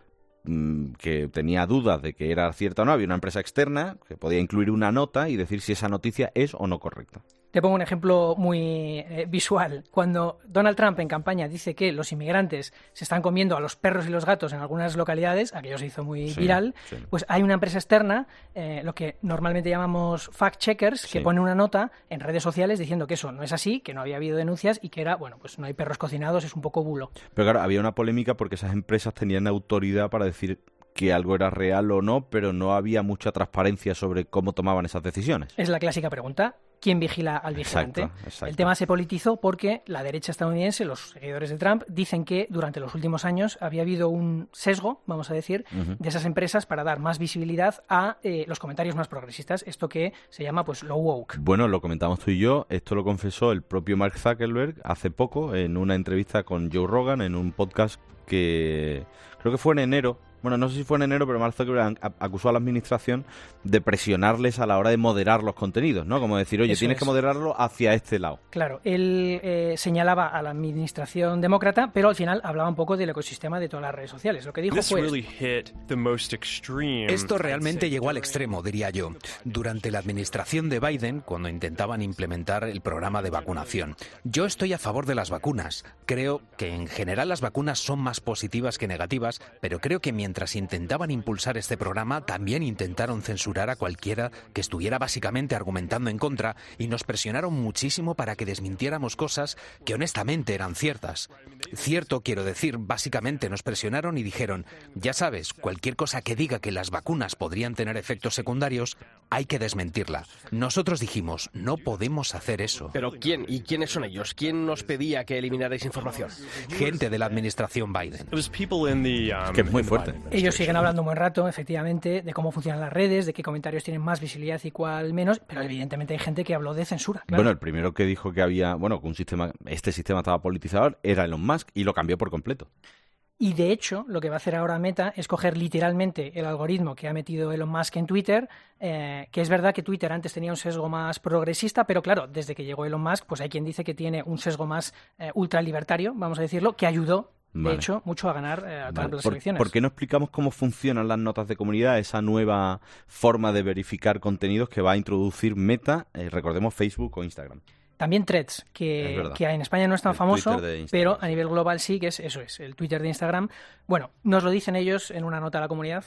que tenía dudas de que era cierta o no, había una empresa externa que podía incluir una nota y decir si esa noticia es o no correcta. Te pongo un ejemplo muy eh, visual. Cuando Donald Trump en campaña dice que los inmigrantes se están comiendo a los perros y los gatos en algunas localidades, aquello se hizo muy sí, viral, sí. Pues hay una empresa externa, eh, lo que normalmente llamamos fact-checkers, que sí. pone una nota en redes sociales diciendo que eso no es así, que no había habido denuncias y que era, bueno, pues no hay perros cocinados, es un poco bulo. Pero claro, había una polémica porque esas empresas tenían autoridad para decir que algo era real o no, pero no había mucha transparencia sobre cómo tomaban esas decisiones. Es la clásica pregunta. ¿Quién vigila al vigilante? Exacto, exacto. El tema se politizó porque la derecha estadounidense, los seguidores de Trump, dicen que durante los últimos años había habido un sesgo, vamos a decir, uh-huh. de esas empresas para dar más visibilidad a eh, los comentarios más progresistas, esto que se llama pues low woke. Bueno, lo comentamos tú y yo, esto lo confesó el propio Mark Zuckerberg hace poco en una entrevista con Joe Rogan en un podcast que creo que fue en enero. Bueno, no sé si fue en enero, pero Mark Zuckerberg acusó a la administración de presionarles a la hora de moderar los contenidos, ¿no? Como decir, oye, Eso tienes es. que moderarlo hacia este lado. Claro, él eh, señalaba a la administración demócrata, pero al final hablaba un poco del ecosistema de todas las redes sociales. Lo que dijo fue... Esto realmente llegó al extremo, diría yo, durante la administración de Biden, cuando intentaban implementar el programa de vacunación. Yo estoy a favor de las vacunas. Creo que en general las vacunas son más positivas que negativas, pero creo que mientras Mientras intentaban impulsar este programa, también intentaron censurar a cualquiera que estuviera básicamente argumentando en contra y nos presionaron muchísimo para que desmintiéramos cosas que honestamente eran ciertas. Cierto, quiero decir, básicamente nos presionaron y dijeron, ya sabes, cualquier cosa que diga que las vacunas podrían tener efectos secundarios, hay que desmentirla. Nosotros dijimos, no podemos hacer eso. ¿Pero quién? ¿Y quiénes son ellos? ¿Quién nos pedía que eliminarais información? Gente de la administración Biden. Que es muy fuerte. Ellos siguen hablando un buen rato, efectivamente, de cómo funcionan las redes, de qué comentarios tienen más visibilidad y cuál menos, pero evidentemente hay gente que habló de censura. Claro. Bueno, el primero que dijo que había, bueno, que un sistema, este sistema estaba politizado era Elon Musk y lo cambió por completo. Y de hecho, lo que va a hacer ahora Meta es coger literalmente el algoritmo que ha metido Elon Musk en Twitter, eh, que es verdad que Twitter antes tenía un sesgo más progresista, pero claro, desde que llegó Elon Musk, pues hay quien dice que tiene un sesgo más eh, ultralibertario, vamos a decirlo, que ayudó de vale. hecho, mucho a ganar eh, a vale. las ¿Por, elecciones. ¿Por qué no explicamos cómo funcionan las notas de comunidad, esa nueva forma de verificar contenidos que va a introducir Meta, eh, recordemos Facebook o Instagram? También Threads, que, que en España no es tan el famoso, pero a nivel global sí, que es eso es, el Twitter de Instagram. Bueno, nos lo dicen ellos en una nota a la comunidad.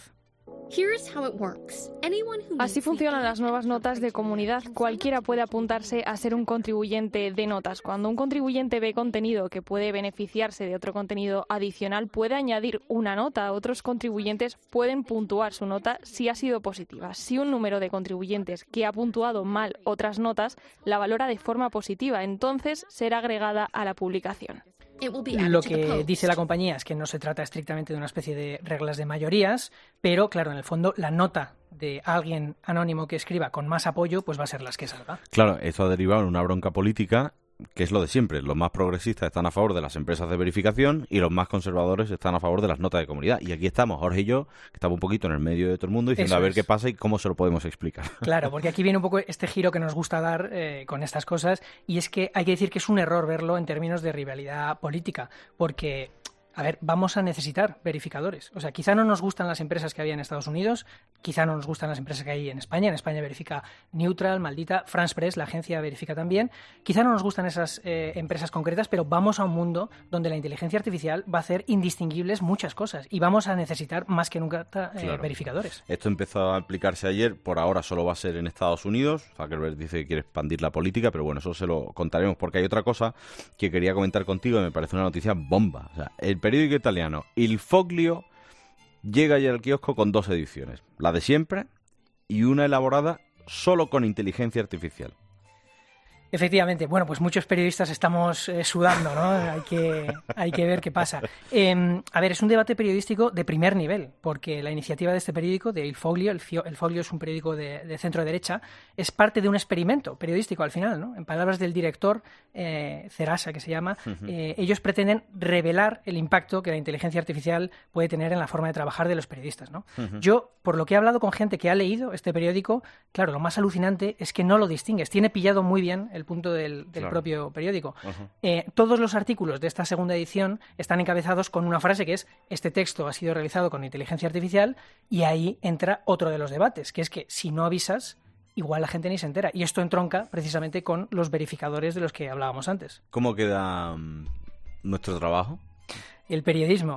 Así funcionan las nuevas notas de comunidad. Cualquiera puede apuntarse a ser un contribuyente de notas. Cuando un contribuyente ve contenido que puede beneficiarse de otro contenido adicional, puede añadir una nota. Otros contribuyentes pueden puntuar su nota si ha sido positiva. Si un número de contribuyentes que ha puntuado mal otras notas la valora de forma positiva, entonces será agregada a la publicación. Lo que dice la compañía es que no se trata estrictamente de una especie de reglas de mayorías, pero claro, en el fondo la nota de alguien anónimo que escriba con más apoyo pues va a ser las que salga. Claro, esto ha derivado en una bronca política que es lo de siempre. Los más progresistas están a favor de las empresas de verificación y los más conservadores están a favor de las notas de comunidad. Y aquí estamos, Jorge y yo, que estamos un poquito en el medio de todo el mundo diciendo Eso a ver es. qué pasa y cómo se lo podemos explicar. Claro, porque aquí viene un poco este giro que nos gusta dar eh, con estas cosas, y es que hay que decir que es un error verlo en términos de rivalidad política, porque... A ver, vamos a necesitar verificadores. O sea, quizá no nos gustan las empresas que había en Estados Unidos, quizá no nos gustan las empresas que hay en España. En España verifica Neutral, Maldita, France Press, la agencia verifica también. Quizá no nos gustan esas eh, empresas concretas, pero vamos a un mundo donde la inteligencia artificial va a hacer indistinguibles muchas cosas y vamos a necesitar más que nunca eh, claro. verificadores. Esto empezó a aplicarse ayer, por ahora solo va a ser en Estados Unidos. Zuckerberg dice que quiere expandir la política, pero bueno, eso se lo contaremos porque hay otra cosa que quería comentar contigo y me parece una noticia bomba. O sea, el periódico italiano Il Foglio llega ayer al kiosco con dos ediciones, la de siempre y una elaborada solo con inteligencia artificial. Efectivamente, bueno, pues muchos periodistas estamos eh, sudando, ¿no? Hay que, hay que ver qué pasa. Eh, a ver, es un debate periodístico de primer nivel, porque la iniciativa de este periódico, de Il Foglio, el, Fio, el Foglio es un periódico de, de centro-derecha, es parte de un experimento periodístico al final, ¿no? En palabras del director, eh, Cerasa, que se llama, uh-huh. eh, ellos pretenden revelar el impacto que la inteligencia artificial puede tener en la forma de trabajar de los periodistas, ¿no? Uh-huh. Yo, por lo que he hablado con gente que ha leído este periódico, claro, lo más alucinante es que no lo distingues, tiene pillado muy bien el punto del, del claro. propio periódico. Uh-huh. Eh, todos los artículos de esta segunda edición están encabezados con una frase que es: este texto ha sido realizado con inteligencia artificial, y ahí entra otro de los debates, que es que si no avisas, igual la gente ni se entera. Y esto entronca precisamente con los verificadores de los que hablábamos antes. ¿Cómo queda um, nuestro trabajo? El periodismo.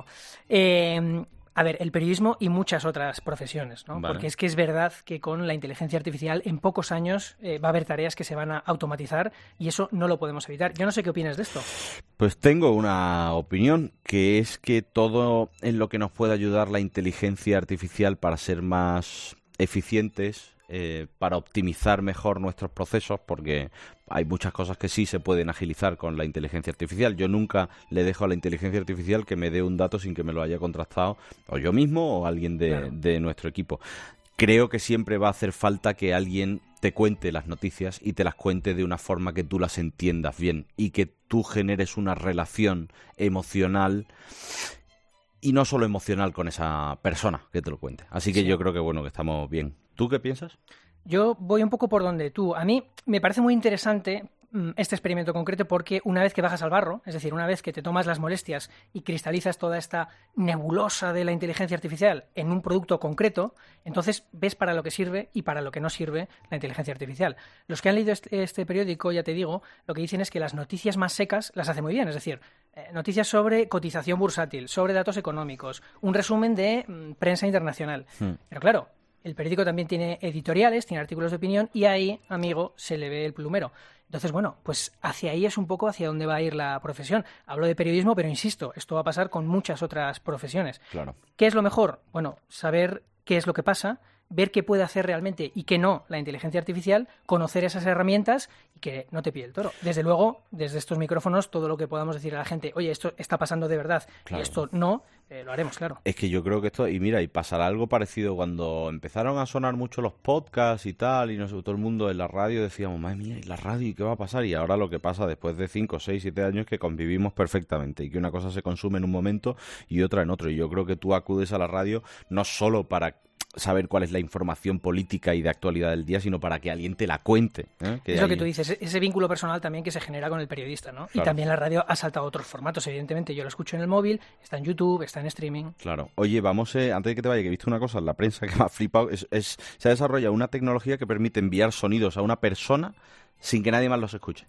Eh, A ver, el periodismo y muchas otras profesiones, ¿no? Vale. Porque es que es verdad que con la inteligencia artificial en pocos años eh, va a haber tareas que se van a automatizar y eso no lo podemos evitar. Yo no sé qué opinas de esto. Pues tengo una opinión, que es que todo en lo que nos puede ayudar la inteligencia artificial para ser más eficientes, eh, para optimizar mejor nuestros procesos, porque hay muchas cosas que sí se pueden agilizar con la inteligencia artificial. Yo nunca le dejo a la inteligencia artificial que me dé un dato sin que me lo haya contrastado o yo mismo o alguien de, claro. de nuestro equipo. Creo que siempre va a hacer falta que alguien te cuente las noticias y te las cuente de una forma que tú las entiendas bien y que tú generes una relación emocional y no solo emocional con esa persona que te lo cuente. Así que sí. Yo creo que bueno, que estamos bien. ¿Tú qué piensas? Yo voy un poco por donde tú. A mí me parece muy interesante este experimento concreto porque una vez que bajas al barro, es decir, una vez que te tomas las molestias y cristalizas toda esta nebulosa de la inteligencia artificial en un producto concreto, entonces ves para lo que sirve y para lo que no sirve la inteligencia artificial. Los que han leído este, este periódico, ya te digo, lo que dicen es que las noticias más secas las hace muy bien, es decir, eh, noticias sobre cotización bursátil, sobre datos económicos, un resumen de mm, prensa internacional. Hmm. Pero claro, el periódico también tiene editoriales, tiene artículos de opinión y ahí, amigo, se le ve el plumero. Entonces, bueno, pues hacia ahí es un poco hacia dónde va a ir la profesión. Hablo de periodismo, pero insisto, esto va a pasar con muchas otras profesiones. Claro. ¿Qué es lo mejor? Bueno, saber qué es lo que pasa, ver qué puede hacer realmente y qué no la inteligencia artificial, conocer esas herramientas y que no te pille el toro. Desde luego, desde estos micrófonos, todo lo que podamos decir a la gente, oye, esto está pasando de verdad claro. y esto no, eh, lo haremos, claro. Es que yo creo que esto, y mira, y pasará algo parecido cuando empezaron a sonar mucho los podcasts y tal, y no sé, todo el mundo en la radio decíamos, madre mía, ¿y la radio? ¿Y qué va a pasar? Y ahora lo que pasa después de cinco, seis, siete años que convivimos perfectamente y que una cosa se consume en un momento y otra en otro. Y yo creo que tú acudes a la radio no solo para saber cuál es la información política y de actualidad del día, sino para que alguien te la cuente. ¿eh? Que es lo hay... que tú dices, ese vínculo personal también que se genera con el periodista, ¿no? Claro. Y también la radio ha saltado a otros formatos, evidentemente. Yo lo escucho en el móvil, está en YouTube, está en streaming. Claro. Oye, vamos, eh, antes de que te vaya, que he visto una cosa en la prensa que me ha flipado, es, es, se ha desarrollado una tecnología que permite enviar sonidos a una persona sin que nadie más los escuche.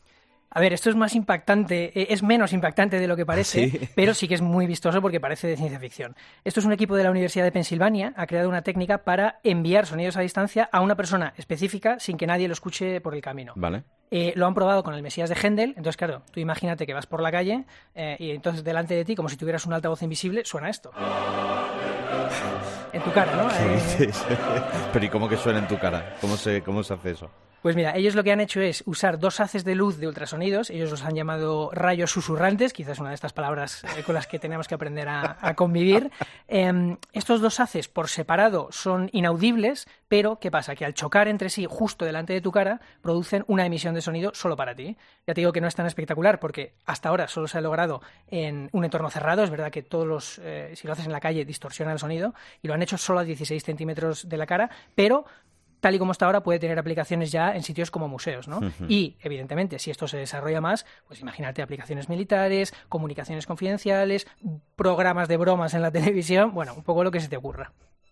A ver, esto es más impactante, es menos impactante de lo que parece, ¿sí? Pero sí que es muy vistoso porque parece de ciencia ficción. Esto es un equipo de la Universidad de Pensilvania, ha creado una técnica para enviar sonidos a distancia a una persona específica sin que nadie lo escuche por el camino. Vale. Eh, lo han probado con el Mesías de Händel, entonces claro, tú imagínate que vas por la calle eh, y entonces delante de ti, como si tuvieras un altavoz invisible, suena esto. En tu cara, ¿no? ¿Qué Eh, dices? Pero ¿y cómo que suena en tu cara? ¿Cómo se, cómo se hace eso? Pues mira, ellos lo que han hecho es usar dos haces de luz de ultrasonidos, ellos los han llamado rayos susurrantes, quizás una de estas palabras eh, con las que tenemos que aprender a, a convivir. Eh, estos dos haces por separado son inaudibles, pero ¿qué pasa? Que al chocar entre sí justo delante de tu cara, producen una emisión de sonido solo para ti. Ya te digo que no es tan espectacular porque hasta ahora solo se ha logrado en un entorno cerrado, es verdad que todos los, eh, si lo haces en la calle distorsiona el sonido, y lo han hecho solo a dieciséis centímetros de la cara, pero tal y como está ahora, puede tener aplicaciones ya en sitios como museos, ¿no? Uh-huh. Y, evidentemente, si esto se desarrolla más, pues imagínate aplicaciones militares, comunicaciones confidenciales, programas de bromas en la televisión, bueno, un poco lo que se te ocurra.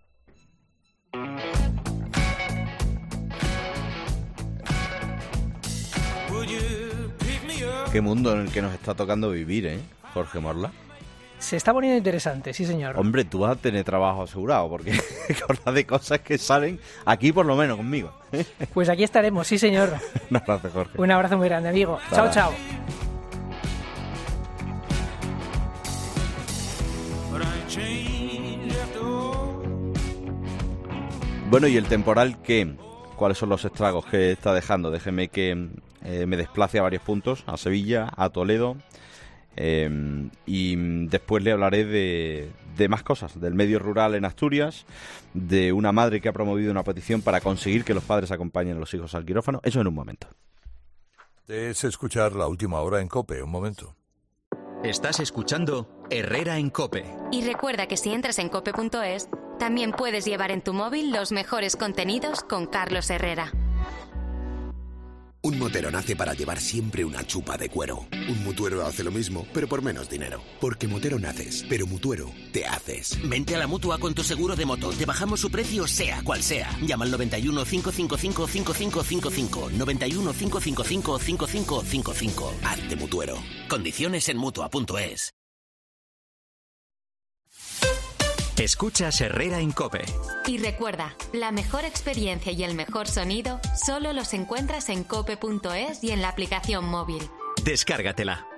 Qué mundo en el que nos está tocando vivir, ¿eh, Jorge Morla? Se está poniendo interesante, sí señor. Hombre, tú vas a tener trabajo asegurado, porque con la de cosas que salen, aquí por lo menos conmigo. Pues aquí estaremos, sí señor. Un abrazo, Jorge. Un abrazo muy grande, amigo. Chao, chao. Bueno, ¿y el temporal qué? ¿Cuáles son los estragos que está dejando? Déjeme que eh, me desplace a varios puntos, a Sevilla, a Toledo. Eh, y después le hablaré de, de más cosas, del medio rural en Asturias, de una madre que ha promovido una petición para conseguir que los padres acompañen a los hijos al quirófano. Eso en un momento. Es escuchar La Última Hora en COPE. Un momento. Estás escuchando Herrera en COPE. Y recuerda que si entras en cope punto es, también puedes llevar en tu móvil los mejores contenidos con Carlos Herrera. Un motero nace para llevar siempre una chupa de cuero. Un mutuero hace lo mismo, pero por menos dinero. Porque motero naces, pero mutuero te haces. Vente a la Mutua con tu seguro de moto. Te bajamos su precio sea cual sea. Llama al noventa y uno, cinco cinco cinco, cinco cinco cinco cinco. noventa y uno, cinco cinco cinco, cinco cinco cinco cinco. Hazte mutuero. Condiciones en mutua punto es. Escuchas Herrera en COPE. Y recuerda, la mejor experiencia y el mejor sonido solo los encuentras en cope punto es y en la aplicación móvil. Descárgatela.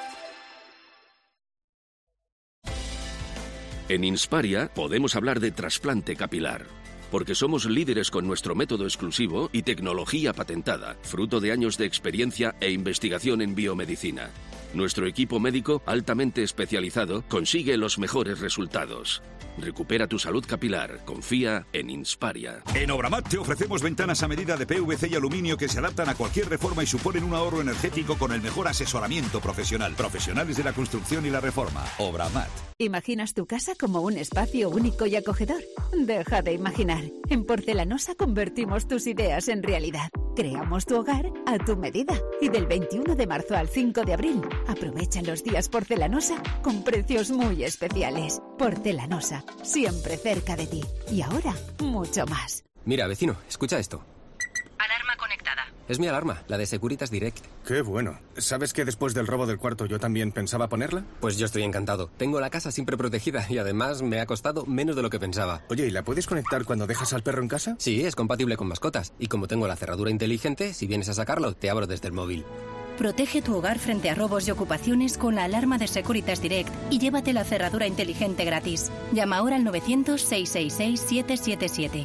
En Insparia podemos hablar de trasplante capilar, porque somos líderes con nuestro método exclusivo y tecnología patentada, fruto de años de experiencia e investigación en biomedicina. Nuestro equipo médico altamente especializado consigue los mejores resultados. Recupera tu salud capilar. Confía en Insparia. En Obramat te ofrecemos ventanas a medida de P V C y aluminio que se adaptan a cualquier reforma y suponen un ahorro energético con el mejor asesoramiento profesional. Profesionales de la construcción y la reforma. Obramat. ¿Imaginas tu casa como un espacio único y acogedor? Deja de imaginar. En Porcelanosa convertimos tus ideas en realidad. Creamos tu hogar a tu medida. Y del veintiuno de marzo al cinco de abril, aprovecha los días Porcelanosa con precios muy especiales. Porcelanosa, siempre cerca de ti. Y ahora, mucho más. Mira, vecino, escucha esto. Alarma conectada. Es mi alarma, la de Securitas Direct. Qué bueno. ¿Sabes que después del robo del cuarto yo también pensaba ponerla? Pues yo estoy encantado. Tengo la casa siempre protegida y además me ha costado menos de lo que pensaba. Oye, ¿y la puedes conectar cuando dejas al perro en casa? Sí, es compatible con mascotas. Y como tengo la cerradura inteligente, si vienes a sacarlo, te abro desde el móvil. Protege tu hogar frente a robos y ocupaciones con la alarma de Securitas Direct y llévate la cerradura inteligente gratis. Llama ahora al novecientos, seiscientos sesenta y seis, siete siete siete.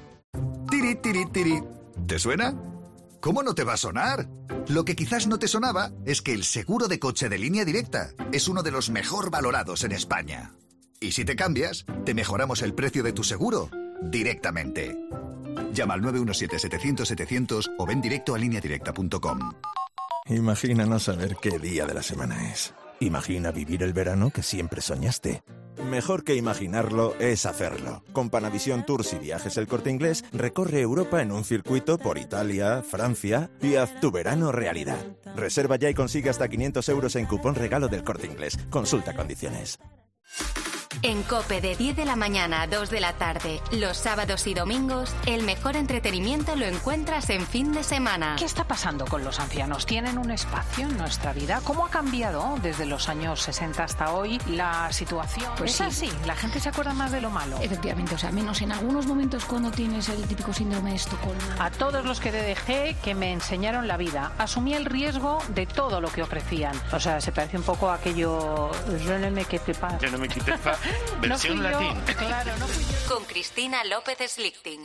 Tiri, tiri, tiri. ¿Te suena? ¿Cómo no te va a sonar? Lo que quizás no te sonaba es que el seguro de coche de Línea Directa es uno de los mejor valorados en España. Y si te cambias, te mejoramos el precio de tu seguro directamente. Llama al nueve uno siete, setecientos, setecientos o ven directo a línea directa punto com. Imagina no saber qué día de la semana es. Imagina vivir el verano que siempre soñaste. Mejor que imaginarlo es hacerlo. Con Panavisión Tours y Viajes El Corte Inglés, recorre Europa en un circuito por Italia, Francia y haz tu verano realidad. Reserva ya y consigue hasta quinientos euros en cupón regalo del Corte Inglés. Consulta condiciones. En COPE de diez de la mañana a dos de la tarde, los sábados y domingos, el mejor entretenimiento lo encuentras en fin de semana. ¿Qué está pasando con los ancianos? ¿Tienen un espacio en nuestra vida? ¿Cómo ha cambiado desde los años sesenta hasta hoy la situación? Pues ¿Es sí. así? La gente se acuerda más de lo malo. Efectivamente, o sea, menos en algunos momentos cuando tienes el típico síndrome de Estocolmo. A todos los que D D G que me enseñaron la vida, asumí el riesgo de todo lo que ofrecían. O sea, se parece un poco a aquello... Je ne me quitte pas. Je ne me quitte pas. Versión no fui yo, latín. Claro, no fui yo. Con Cristina López Slichting.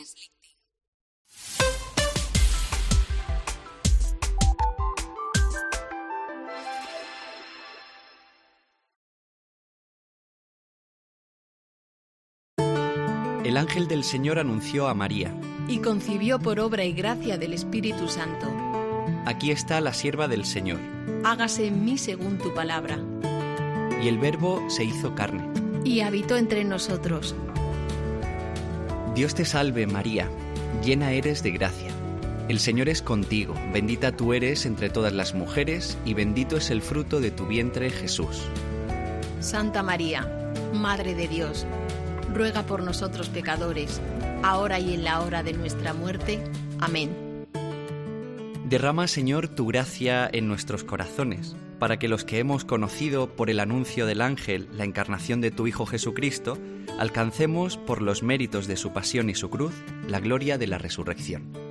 El ángel del Señor anunció a María: y concibió por obra y gracia del Espíritu Santo. Aquí está la sierva del Señor. Hágase en mí según tu palabra. Y el Verbo se hizo carne. Y habitó entre nosotros. Dios te salve, María, llena eres de gracia. El Señor es contigo, bendita tú eres entre todas las mujeres, y bendito es el fruto de tu vientre, Jesús. Santa María, Madre de Dios, ruega por nosotros pecadores, ahora y en la hora de nuestra muerte. Amén. Derrama, Señor, tu gracia en nuestros corazones, para que los que hemos conocido por el anuncio del ángel la encarnación de tu Hijo Jesucristo, alcancemos, por los méritos de su pasión y su cruz, la gloria de la resurrección.